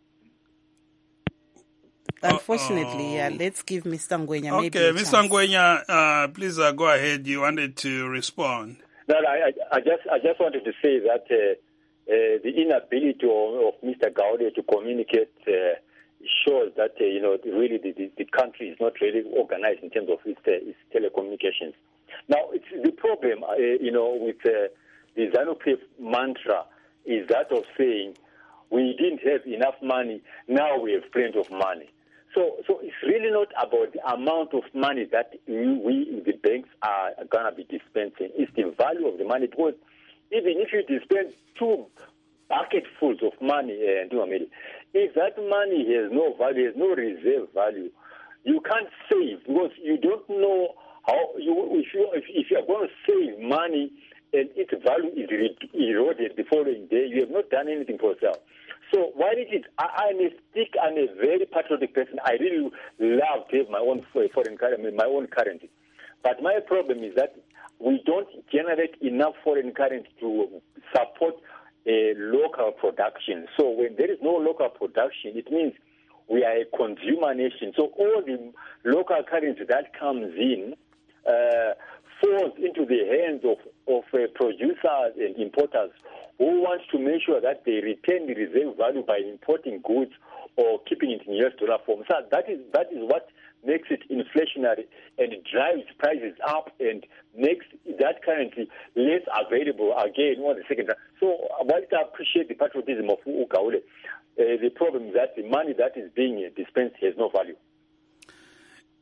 Unfortunately, let's give Mr. Ngwenya maybe Okay, Mr. Ngwenya, please go ahead. You wanted to respond. No, I just wanted to say that the inability of Mr. Gaule to communicate shows that really the country is not really organized in terms of its telecommunications. Now, it's the problem, with the ZANU-PF mantra is that of saying we didn't have enough money, now we have plenty of money. So it's really not about the amount of money that we the banks are going to be dispensing. It's the value of the money, because even if you dispense 2 bucketfuls of money, if that money has no value, has no reserve value, you can't save, because you don't know how if you are going to save money and its value is eroded the following day, you have not done anything for yourself. So while I'm a very patriotic person, I really love to have my own foreign currency, my own currency. But my problem is that we don't generate enough foreign currency to support a local production. So when there is no local production, it means we are a consumer nation. So all the local currency that comes in falls into the hands of producers and importers who want to make sure that they retain the reserve value by importing goods or keeping it in US dollar form. So that is what makes it inflationary and drives prices up and makes that currency less available again on the second time. So while I appreciate the patriotism of Gaule, the problem is that the money that is being dispensed has no value.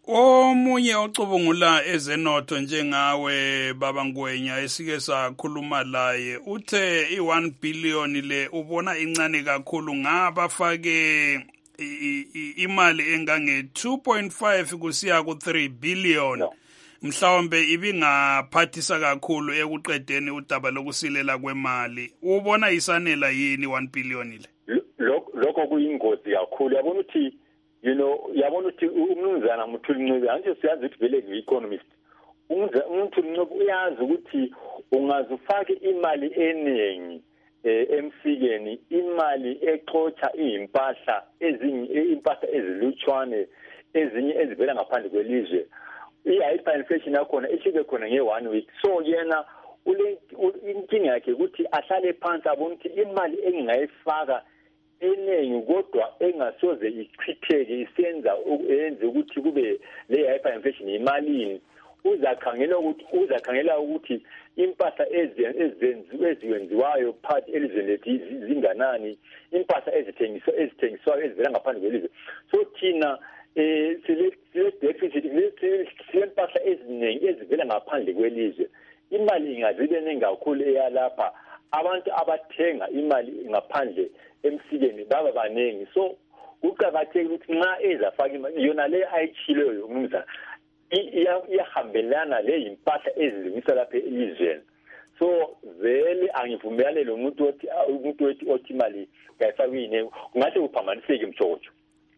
Omunye ocubungula ezenotho njengawe baba Ngwenya esike sakhuluma laye uthe i1 billion le ubona incane kakhulu ngabafake imali engange 2.5 kusiya ku 3 billion. Mhlawumbe ibingaphathisa kakhulu ekuqedeni udaba lokusilela kwemali. Ubona isanela yini 1 billion le? Lokho kuyingozi kakhulu. Yabona ukuthi yabona ukuthi umnumzana Mthuli Ncube anje siyazi ukuthi vele ngi-economist. Umuntu Ncube uyazi ukuthi ungazufaka imali eningi emsikeni, imali exotsha impahla ezilutshwane ezinye ezivela ngaphandle kwelizwe. I-hyperinflation yakhona ishike khona nge-1 week. So yena inkinga yakhe ukuthi ahlale phansi abone ukuthi imali engingayifaka eningi kodwa engasoze ichitheke yenze ukuthi kube le hyperinflation imalini. Uzakhangela ukuthi impahla eziwenziwayo phakathi elizweni lethu zinganani, impahla ezithengiswayo ezivela ngaphandle kwelizwe. So thina sile-deficit, silempahla eziningi ezivela ngaphandle kwelizwe. Imali ingazibe ningi kakhulu eyalapha. Abantu abathenga imali ngaphandle emsikeni baba baningi. So kuqakathekile ukuthi nxa ezafaka imali yona le ayichileyo umnumzana iyahambelana le impahla ezilungisa lapha elizweni. So vele angivumelane lo muntu othi imali kayifaka yini kungathi kuphamaniseke mtshotsho.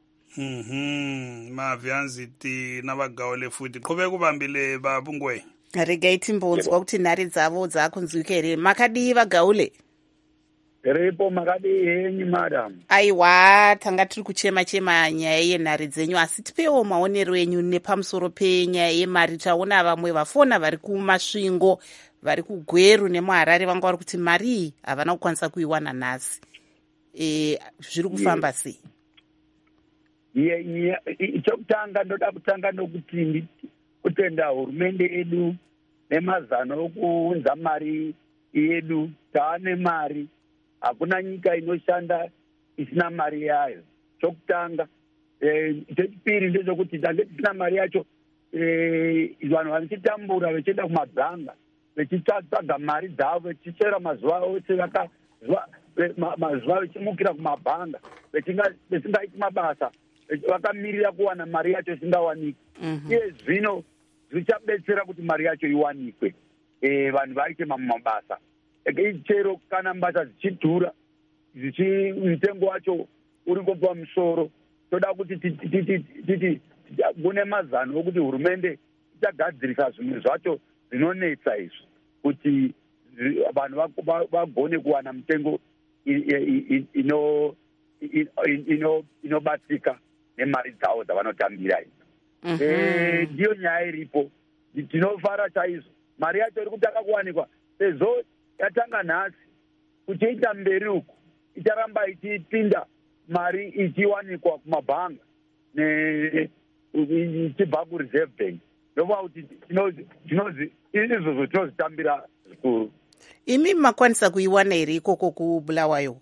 Mavyanziti nabagawule futhi qhubeka ubambile baba Ngwenya. Regaiti mbonzi kwakuthi nhari dzavo dzakunzwikere makadii vagaule ripo makadii henyu madam. Aiwa tanga tiri kuchema nyaya yenhare dzenyu asi tipewo maonero enyu nepamusoro penyaya yemari. Taona vamwe vafona vari kumasvingo vari kuGweru nemuHarare vanga vari kuti mari iyi havana kukwanisa kuiwana nhasi. Zviri kufamba sei? Chokutanga ndoda kutanga nokuti kutenda hurumende yedu nemazano okuunza mari yedu. Taane mari, hakuna nyika inoshanda isina mari yayo. Chokutanga chechipiri ndezvokuti tange tisina mari yacho vanhu vanichitambura vechienda kumabhanga vechitsvaga mari dzavo vechichera mazuva ose mazuva vechimukira kumabhanga vesingaiti mabasa vakamirira kuwana mari yacho isingawanikwi. Iye zvino zvichabetsera kuti mari yacho iwanikwe, vanhu vaite mabasa. Chero kana mbasa dzichidhura mutengo wacho uri kupa musoro, toda kuti titi kune mazano okuti hurumende ichagadzirisa zvimwe zvacho zvinonetsa izvi kuti vanhu vagone kuwana mutengo inobatsika nemari dzavo dzavanotambira izvo. Ndiyo nyaya iripo, tinofara chaizvo. Mari yacho iri kutanga kuwanikwa sezvo yatanga nhasi kuchiita mberi uku icharamba ichipinda mari ichiwanikwa kumabhanga ichibva kureserve bank. Ndova kuti izvozvo tinozvitambira zvikuru. Imi makwanisa kuiwana here ikoko kuBulawayo?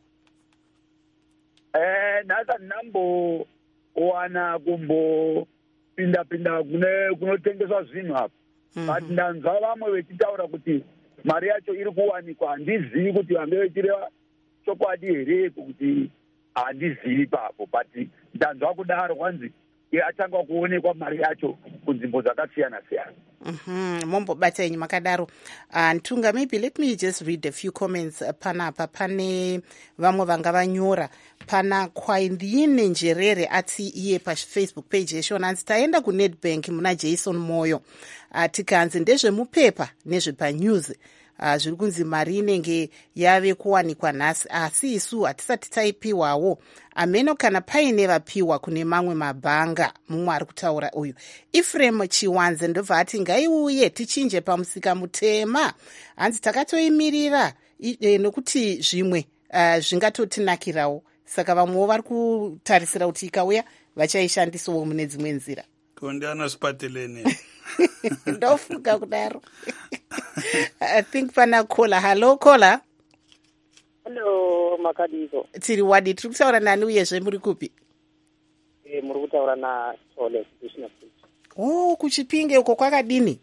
Nhasi handinambowana kumbopinda kunotengeswa zvinhu apa. But ndanzwa vamwe vechitaura kuti mari yacho iri kuwanikwa. Handizivi kuti vange vechireva chokwadi here kuti handizivi ipapo, but ndanzwa kudaro kwanzi atanga kuonekwa mari yacho kunzvimbo dzakasiyana siyana. Mombobata yenyu makadaro. Ntunga, maybe let me just read a few comments panapa. Pane vamwe vanga vanyora pana Kwaindine Njerere ati iye paFacebook page yeshona anzi taenda kuNedbank muna Jason Moyo tikanzi ndezvemupepa nezvepanews zviri kunzi mari inenge yave kuwanikwa nhasi asi isu hatisati taipiwawo. Ameno kana paine vapiwa kune mamwe mabhanga. Mumwe ari kutaura uyu Ephraim Chiwanze ndobva ati ngaiuye tichinje pamusika mutema. Hanzi takatoimirira nokuti zvimwe zvingatotinakirawo. Saka vamwewo vari kutarisira kuti ikauya vachaishandisawo mune dzimwe nzira. Kondiana spatelene. Ndofunga kudaro. I think pana Kola. Hello Kola. Hello Makadiko. Tiri wadi tiri kutaura nani uyezve muri kupi? Muri kutaura na Tole Krishna. Oh, kuchipinge uko kwakadini?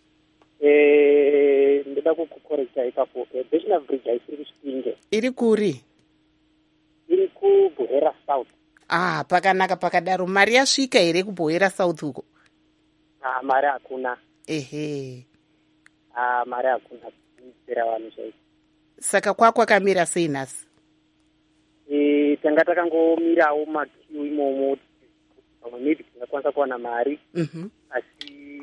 Ndoda kukukorekta ipapo. National Bridge haisiri kuchipinge. Iri kuri? Iri kuBohera South. Ah, pakanaka pakadaro. Mari yasvika here kuBohera South uko? Mari hakuna. Ehe. Mari hakuna kupera vanhu chaizvo. Saka kwakamira sei nhasi? Tanga takangomirawo makiu imomo pamwe maybe tingakwanisa kuwana mari. Asi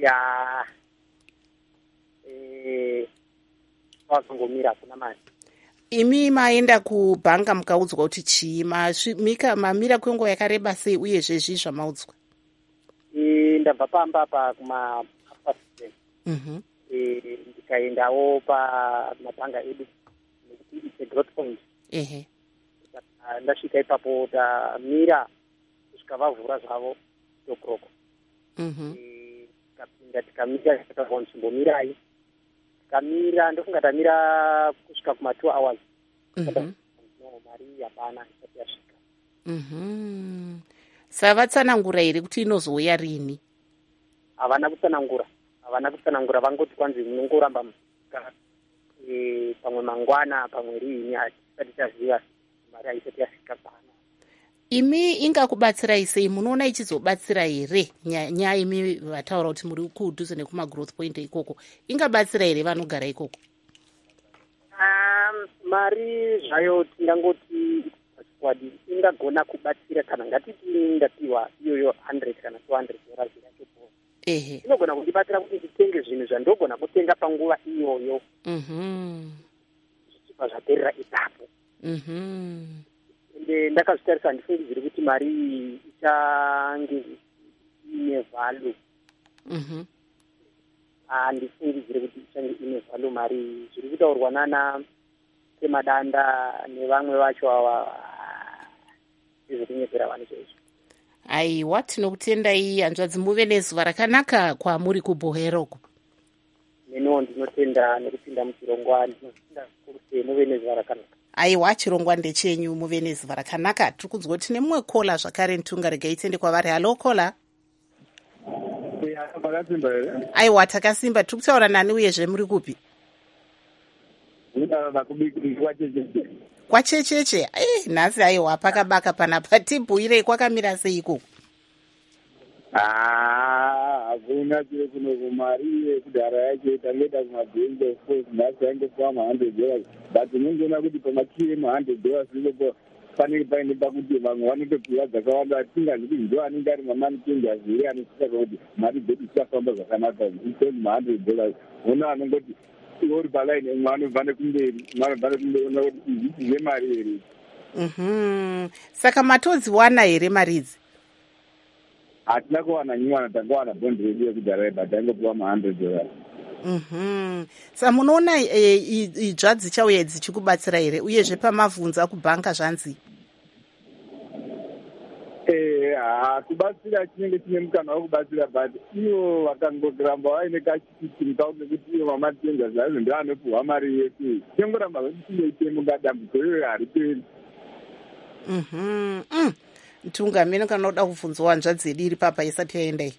wakangomira hakuna mari. Imi maenda kubhanga mukaudzwa kuti chii? Mamira kwenguva yakareba sei uyezve zvii zvamaudzwa? Ndabva pamba apa kuma ndikaendawo pamabhanga edu nekuti it's a growth point. Ehe. Ndasvika ipapo tamira kusvika vavhura zvavo tokroko. Tikapinda tikamira takabva nzvimbomirai tikamira ndofunga tamira kusvika kuma 2 hours. Mari hapana isati yasvika. Savatsanangura here kuti inozouya rini? Havana kutsanangura vangoti kwanzi munongoramba pamwe mangwana pamwe riini hatisati taziva mari haisati yasvika pano. Imi ingakubatsirai sei? Munoona ichizobatsira here nyaya imi vataura kuti muri kudhuze nekuma growth point ikoko? Ingabatsira here vanogara ikoko? Mari zvayo tingangoti pasquad ingagona kubatsira kana ngatiti ndapiwa iyoyo 100 kana 200 dollars yacho. Inogona kundibatsira kuti nditenge zvinhu zvandogona kutenga panguva iyoyo. Zvichibva zvaperera ipapo. Ende ndakazvitarisa handifungidziri kuti mari ichange ine value. Handifungidziri kuti ichange ine value mari. Zviri kutaurwa nana semadanda nevamwe vacho ava izvokunyepera vanhu chaizvo. Aiwa, tinokutendai hanzvadzi, muve nezuva rakanaka kwamuri kuBohera uko. Neniwo ndinotenda nekupinda muchirongwa, ndinotenda kuti muve nezuva rakanaka. Aiwa, chirongwa ndechenyu, muve nezuva rakanaka. Tiri kunzwa kuti nemumwe kola zvakare Ntunga, regai tiende kwavari. Halo kola. Aiwa, takasimba. Tiri kutaura nani uyezve muri kupi? Kwachecheche. Nhasi aiwa pakabaka panapa. Tibhuirei kwakamira sei ikoko? Hakuna chiro kuno mari yekudhara yacho tangeda kumabhengi of course nhasi yangopiwa $100 but unongoona kuti pamakiri $100 inopo panenge paine pakuti vamwe vanotopiwa dzakawanda tingazi kuti ndo anenge ari mamani changers here anosvika kuti mari dzedu dzichafamba zvakanaka $100 ona anongoti uri palaini umwe anobva nekumberi umwe anobva nekumberi ona kuti izvi zvemari here. Saka matodziwana here mari idzi? Hatina kuwana nyuwana, tangowana bond redu yekudhara but tangopiwa $100. Saka munoona idzva dzichauya dzichikubatsira here uyezve pamavhunza kubhanga zvanzi? Kubatsira chinenge chine mukana wekubatsira but ivo vakangoramba vaine kachitini kavo nekuti ivo vamachenja zvaizvo ndio anopiwa mari yesu chengoramba vachichindoitemunga dambudzo iyoyo hariperi. Ntunga, mene kana uda kubvunzawo hanzvadzi yedu iri papa isati yaendai.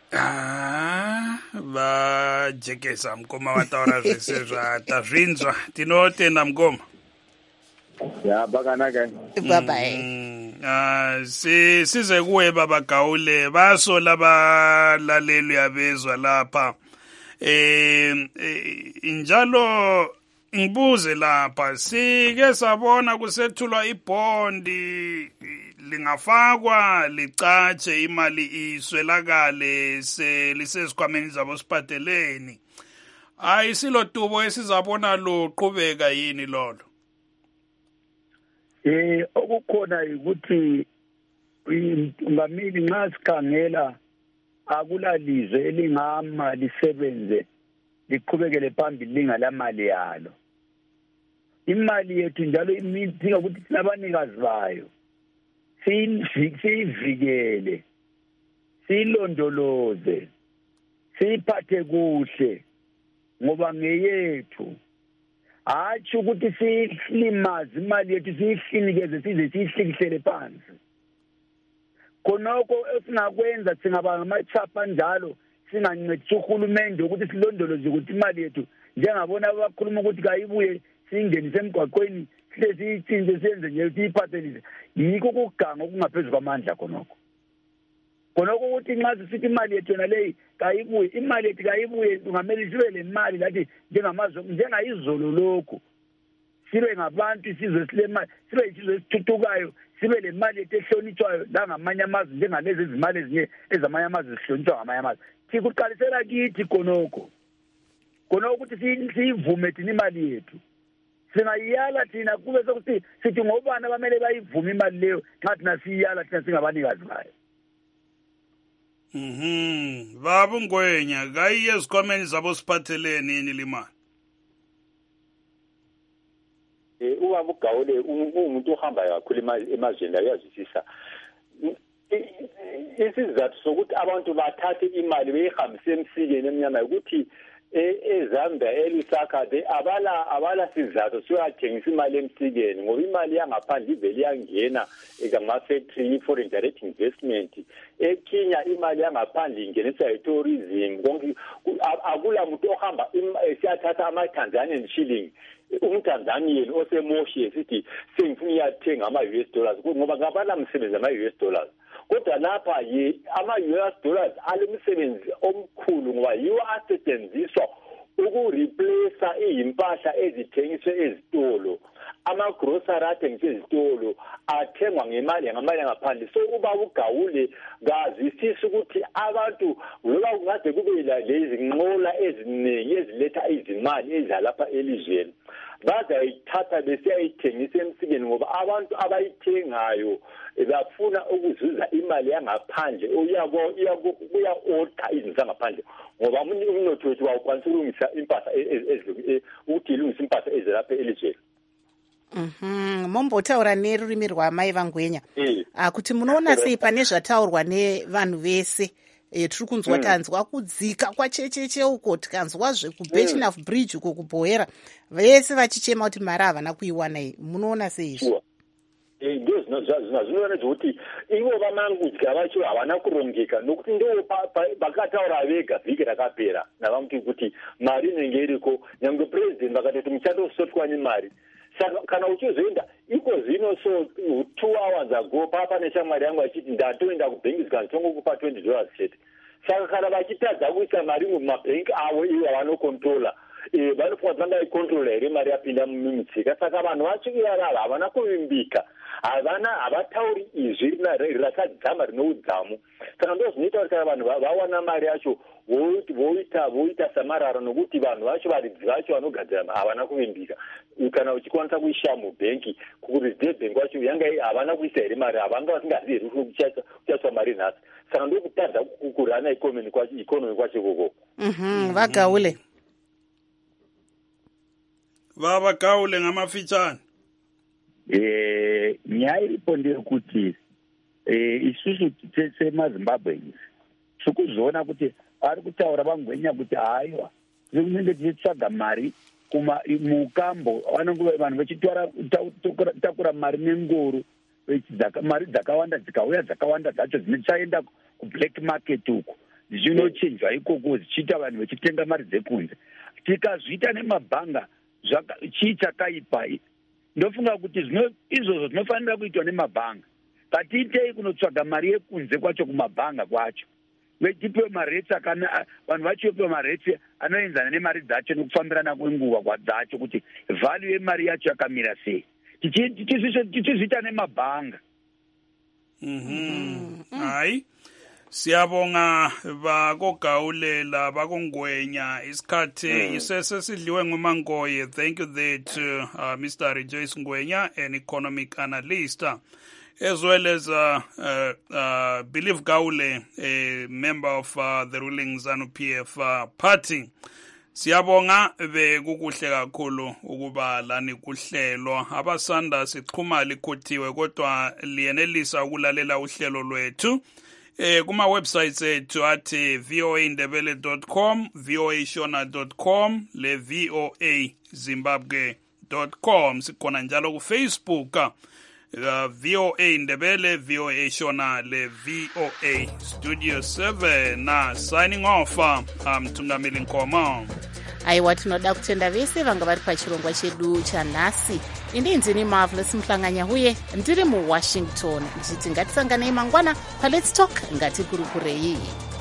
Vajekesa mukoma vataura zvese zvatazvinzwa. Tinotenda mukoma. Pakanaka. Bye-bye. Size kuwe baba Gaule, basola balaleli abezwa lapha. Njalo ngibuze lapha, sike sabona kusethulwa ibondi lingafakwa licatshe imali iswelakale lisesikhwameni zabo sipateleni. Ayisilo tubo esizabona luqhubeka yini lolo? Okukhona ukuthi ngamili nxa sikhangela akulalizwe elingama lisebenze liqhubekele phambili lingalamali yalo. Imali yethu njalo imidinga ukuthi sinabanikazi bayo siyivikele, siyilondoloze, siyiphathe kuhle ngoba ngeyethu. Hathi ukuthi siyilimaze imali yethu siyihlinikeze size siyihlikihlele phansi. Khonoko esingakwenza singaba ngamachapha njalo singancedisa uhulumende ukuthi silondoloze ukuthi imali yethu njengabona abakhuluma ukuthi kayibuye siyingenise emgwaqweni sihle siyitshintshe siyenze nje siyiphathelise yikho ukuganga okungaphezulu kwamandla khonokho ukuthi nxa sisithi imali yethu yona leyi kayibuye imali yethu kayibuye kungamele sibe le mali lathi njengayizolo lokhu sibe ngabantu isizwe silemali sibe isizwe esithuthukayo sibe le mali yethu ehlonitshwayo langamanye amazwe njengalezi izimali ezinye ezamanye amazwe zihlonitshwa ngamanye amazwe sikuqalisela kithi khonokho ukuthi siyivume thina imali yethu singayiyala thina kube sokuthi sithi ngobani abamele bayivume imali leyo nxa thina siyiyala thina singabanikazi bayo. Baba Ngwenya kayiye ezikhwameni zabo siphatheleni yini limali? Ubaba uGawule umuntu ohamba kakhulu emazweni ayazwisisa isizathu sokuthi abantu bathathe imali beyihambise emsikeni emnyama ukuthi eZambia eLusaka abala sizathu soyathengisa imali emsikeni ngoba imali yangaphandle ivele iyangena ngama-factory foreign direct investment eKenya imali yangaphandle ingenisa i-tourism konke akula muntu ohamba siyathatha ama-Tanzanian shilling umTanzanian osemoshi esithi sengifuna uyathenga ama-US dollars ngoba ngabala msebenzi ama-US dollars kodwa lapha ama-US dollars alemisebenzi omkhulu ngoba yiwo asetshenziswa ukureplace izimpahla ezithengiswe ezitolo ama-grocery athengiswe ezitolo athengwa ngemali ngaphandle so ubaba uGawule kazwisisa ukuthi abantu ngoba kungade kube lezi nqola eziningi eziletha izimali ezalapha elizweni bazayithatha besiyayithengisa emsikeni ngoba abantu abayithengayo bafuna ukuzuza imali yangaphandle uya-order izinto zangaphandle ngoba umnotho wethu wawukwanisa ukulungisa impahla ukuthi ilungisa impahla ezilapha elizweni. Mombotaura nerurimi rwamai vaNgwenya kuti munoona sei pane zvataurwa nevanhu vese tiri kunzwa tanzwa kudzika kwachecheche uko tikanzwa zvekubetinafu bridge uko kubhoera vese vachichema kuti mari havana kuiwana iyi munoona sei izvi? Zvinoona kuti ivo vamangudya vacho havana kurongeka nokuti ndo vakataura vega vhiki rakapera navamuti kuti mari inenge iriko nyange president vakatoti muchando usotwa nemari saka kana uchizoenda iko zvino so 2 hours ago pane shamwari yangu achiti ndatoenda kubhengi zikanditongokupa $20 chete saka kana vachitadza kuisa mari mumabhengi avo ivo havanokontrola vanofunga kuti vangaikontrola here mari yapinda mumitsika saka vanhu vacho ivavava havana kuvimbika havatauri izvi rakadzama rino udzamu saka ndo zvinoita kuti kana vanhu vawana mari yacho voita samararo nokuti vanhu vacho varidzi vacho vanogadzira havana kuvimbika kana uchikwanisa kuisha mubhenki kureserve bank vacho yanga havana kuisa here mari havanga vasingazivi kuchatswa mari nhasi saka ndokutadza kurana ikonomi kwacho ikoko. VaGawule VaGawule ngamafitshane nyaya iripo ndeyekuti isusu semazimbabweans tikuzoona kuti ari kutaura vaNgwenya kuti haiwa kunenge tichitsvaga mari mukambo vanhu vachitakura mari nengoro mari dzakawanda dzikauya dzakawanda dzacho dzichaenda kublack market uko zvinochinjwa ikoko zichiita vanhu vachitenga mari dzekunze tikazviita nemabhanga chii chakaipa ndofunga kuti izvozvo zvinofanira kuitwa nemabhanga katiitei kunotsvaga mari yekunze kwacho kumabhanga kwacho tipewe mareti vanhu vachipewa mareti anoenzana nemari dzacho nekufambirana kwenguva dzacho kuti value yemari yacho yakamira sei tichizviita nemabhanga. Hayi siyabonga vakoGawule vakoNgwenya isikhathi isesidliwe nguMangoye. Thank you that Mr. Rejoice Ngwenya, an economic analyst, as well as Believe Gawule, a member of the ruling ZANU-PF party. Siyabonga bekukuhle kakhulu ukuba lani kuhlelwa abasanda siqhuma likhothiwe kodwa liyenelisa ukulalela uhlelo lwethu kuma websites ethu athi voaindebele.com, voashona.com le voazimbabwe.com. Sikhona njalo ku Facebook VOA Ndebele, VOA Shona le VOA Studio 7 na signing off Mtungamili Nkoma. Aiwa tinoda kutenda vese vanga vari pachirongwa chedu chanhasi. Ndini Marvelous Mhlanganya huye ndiri muWashington. Ndichiti ngatisanganei mangwana paLet's Talk, ngatikurukurei.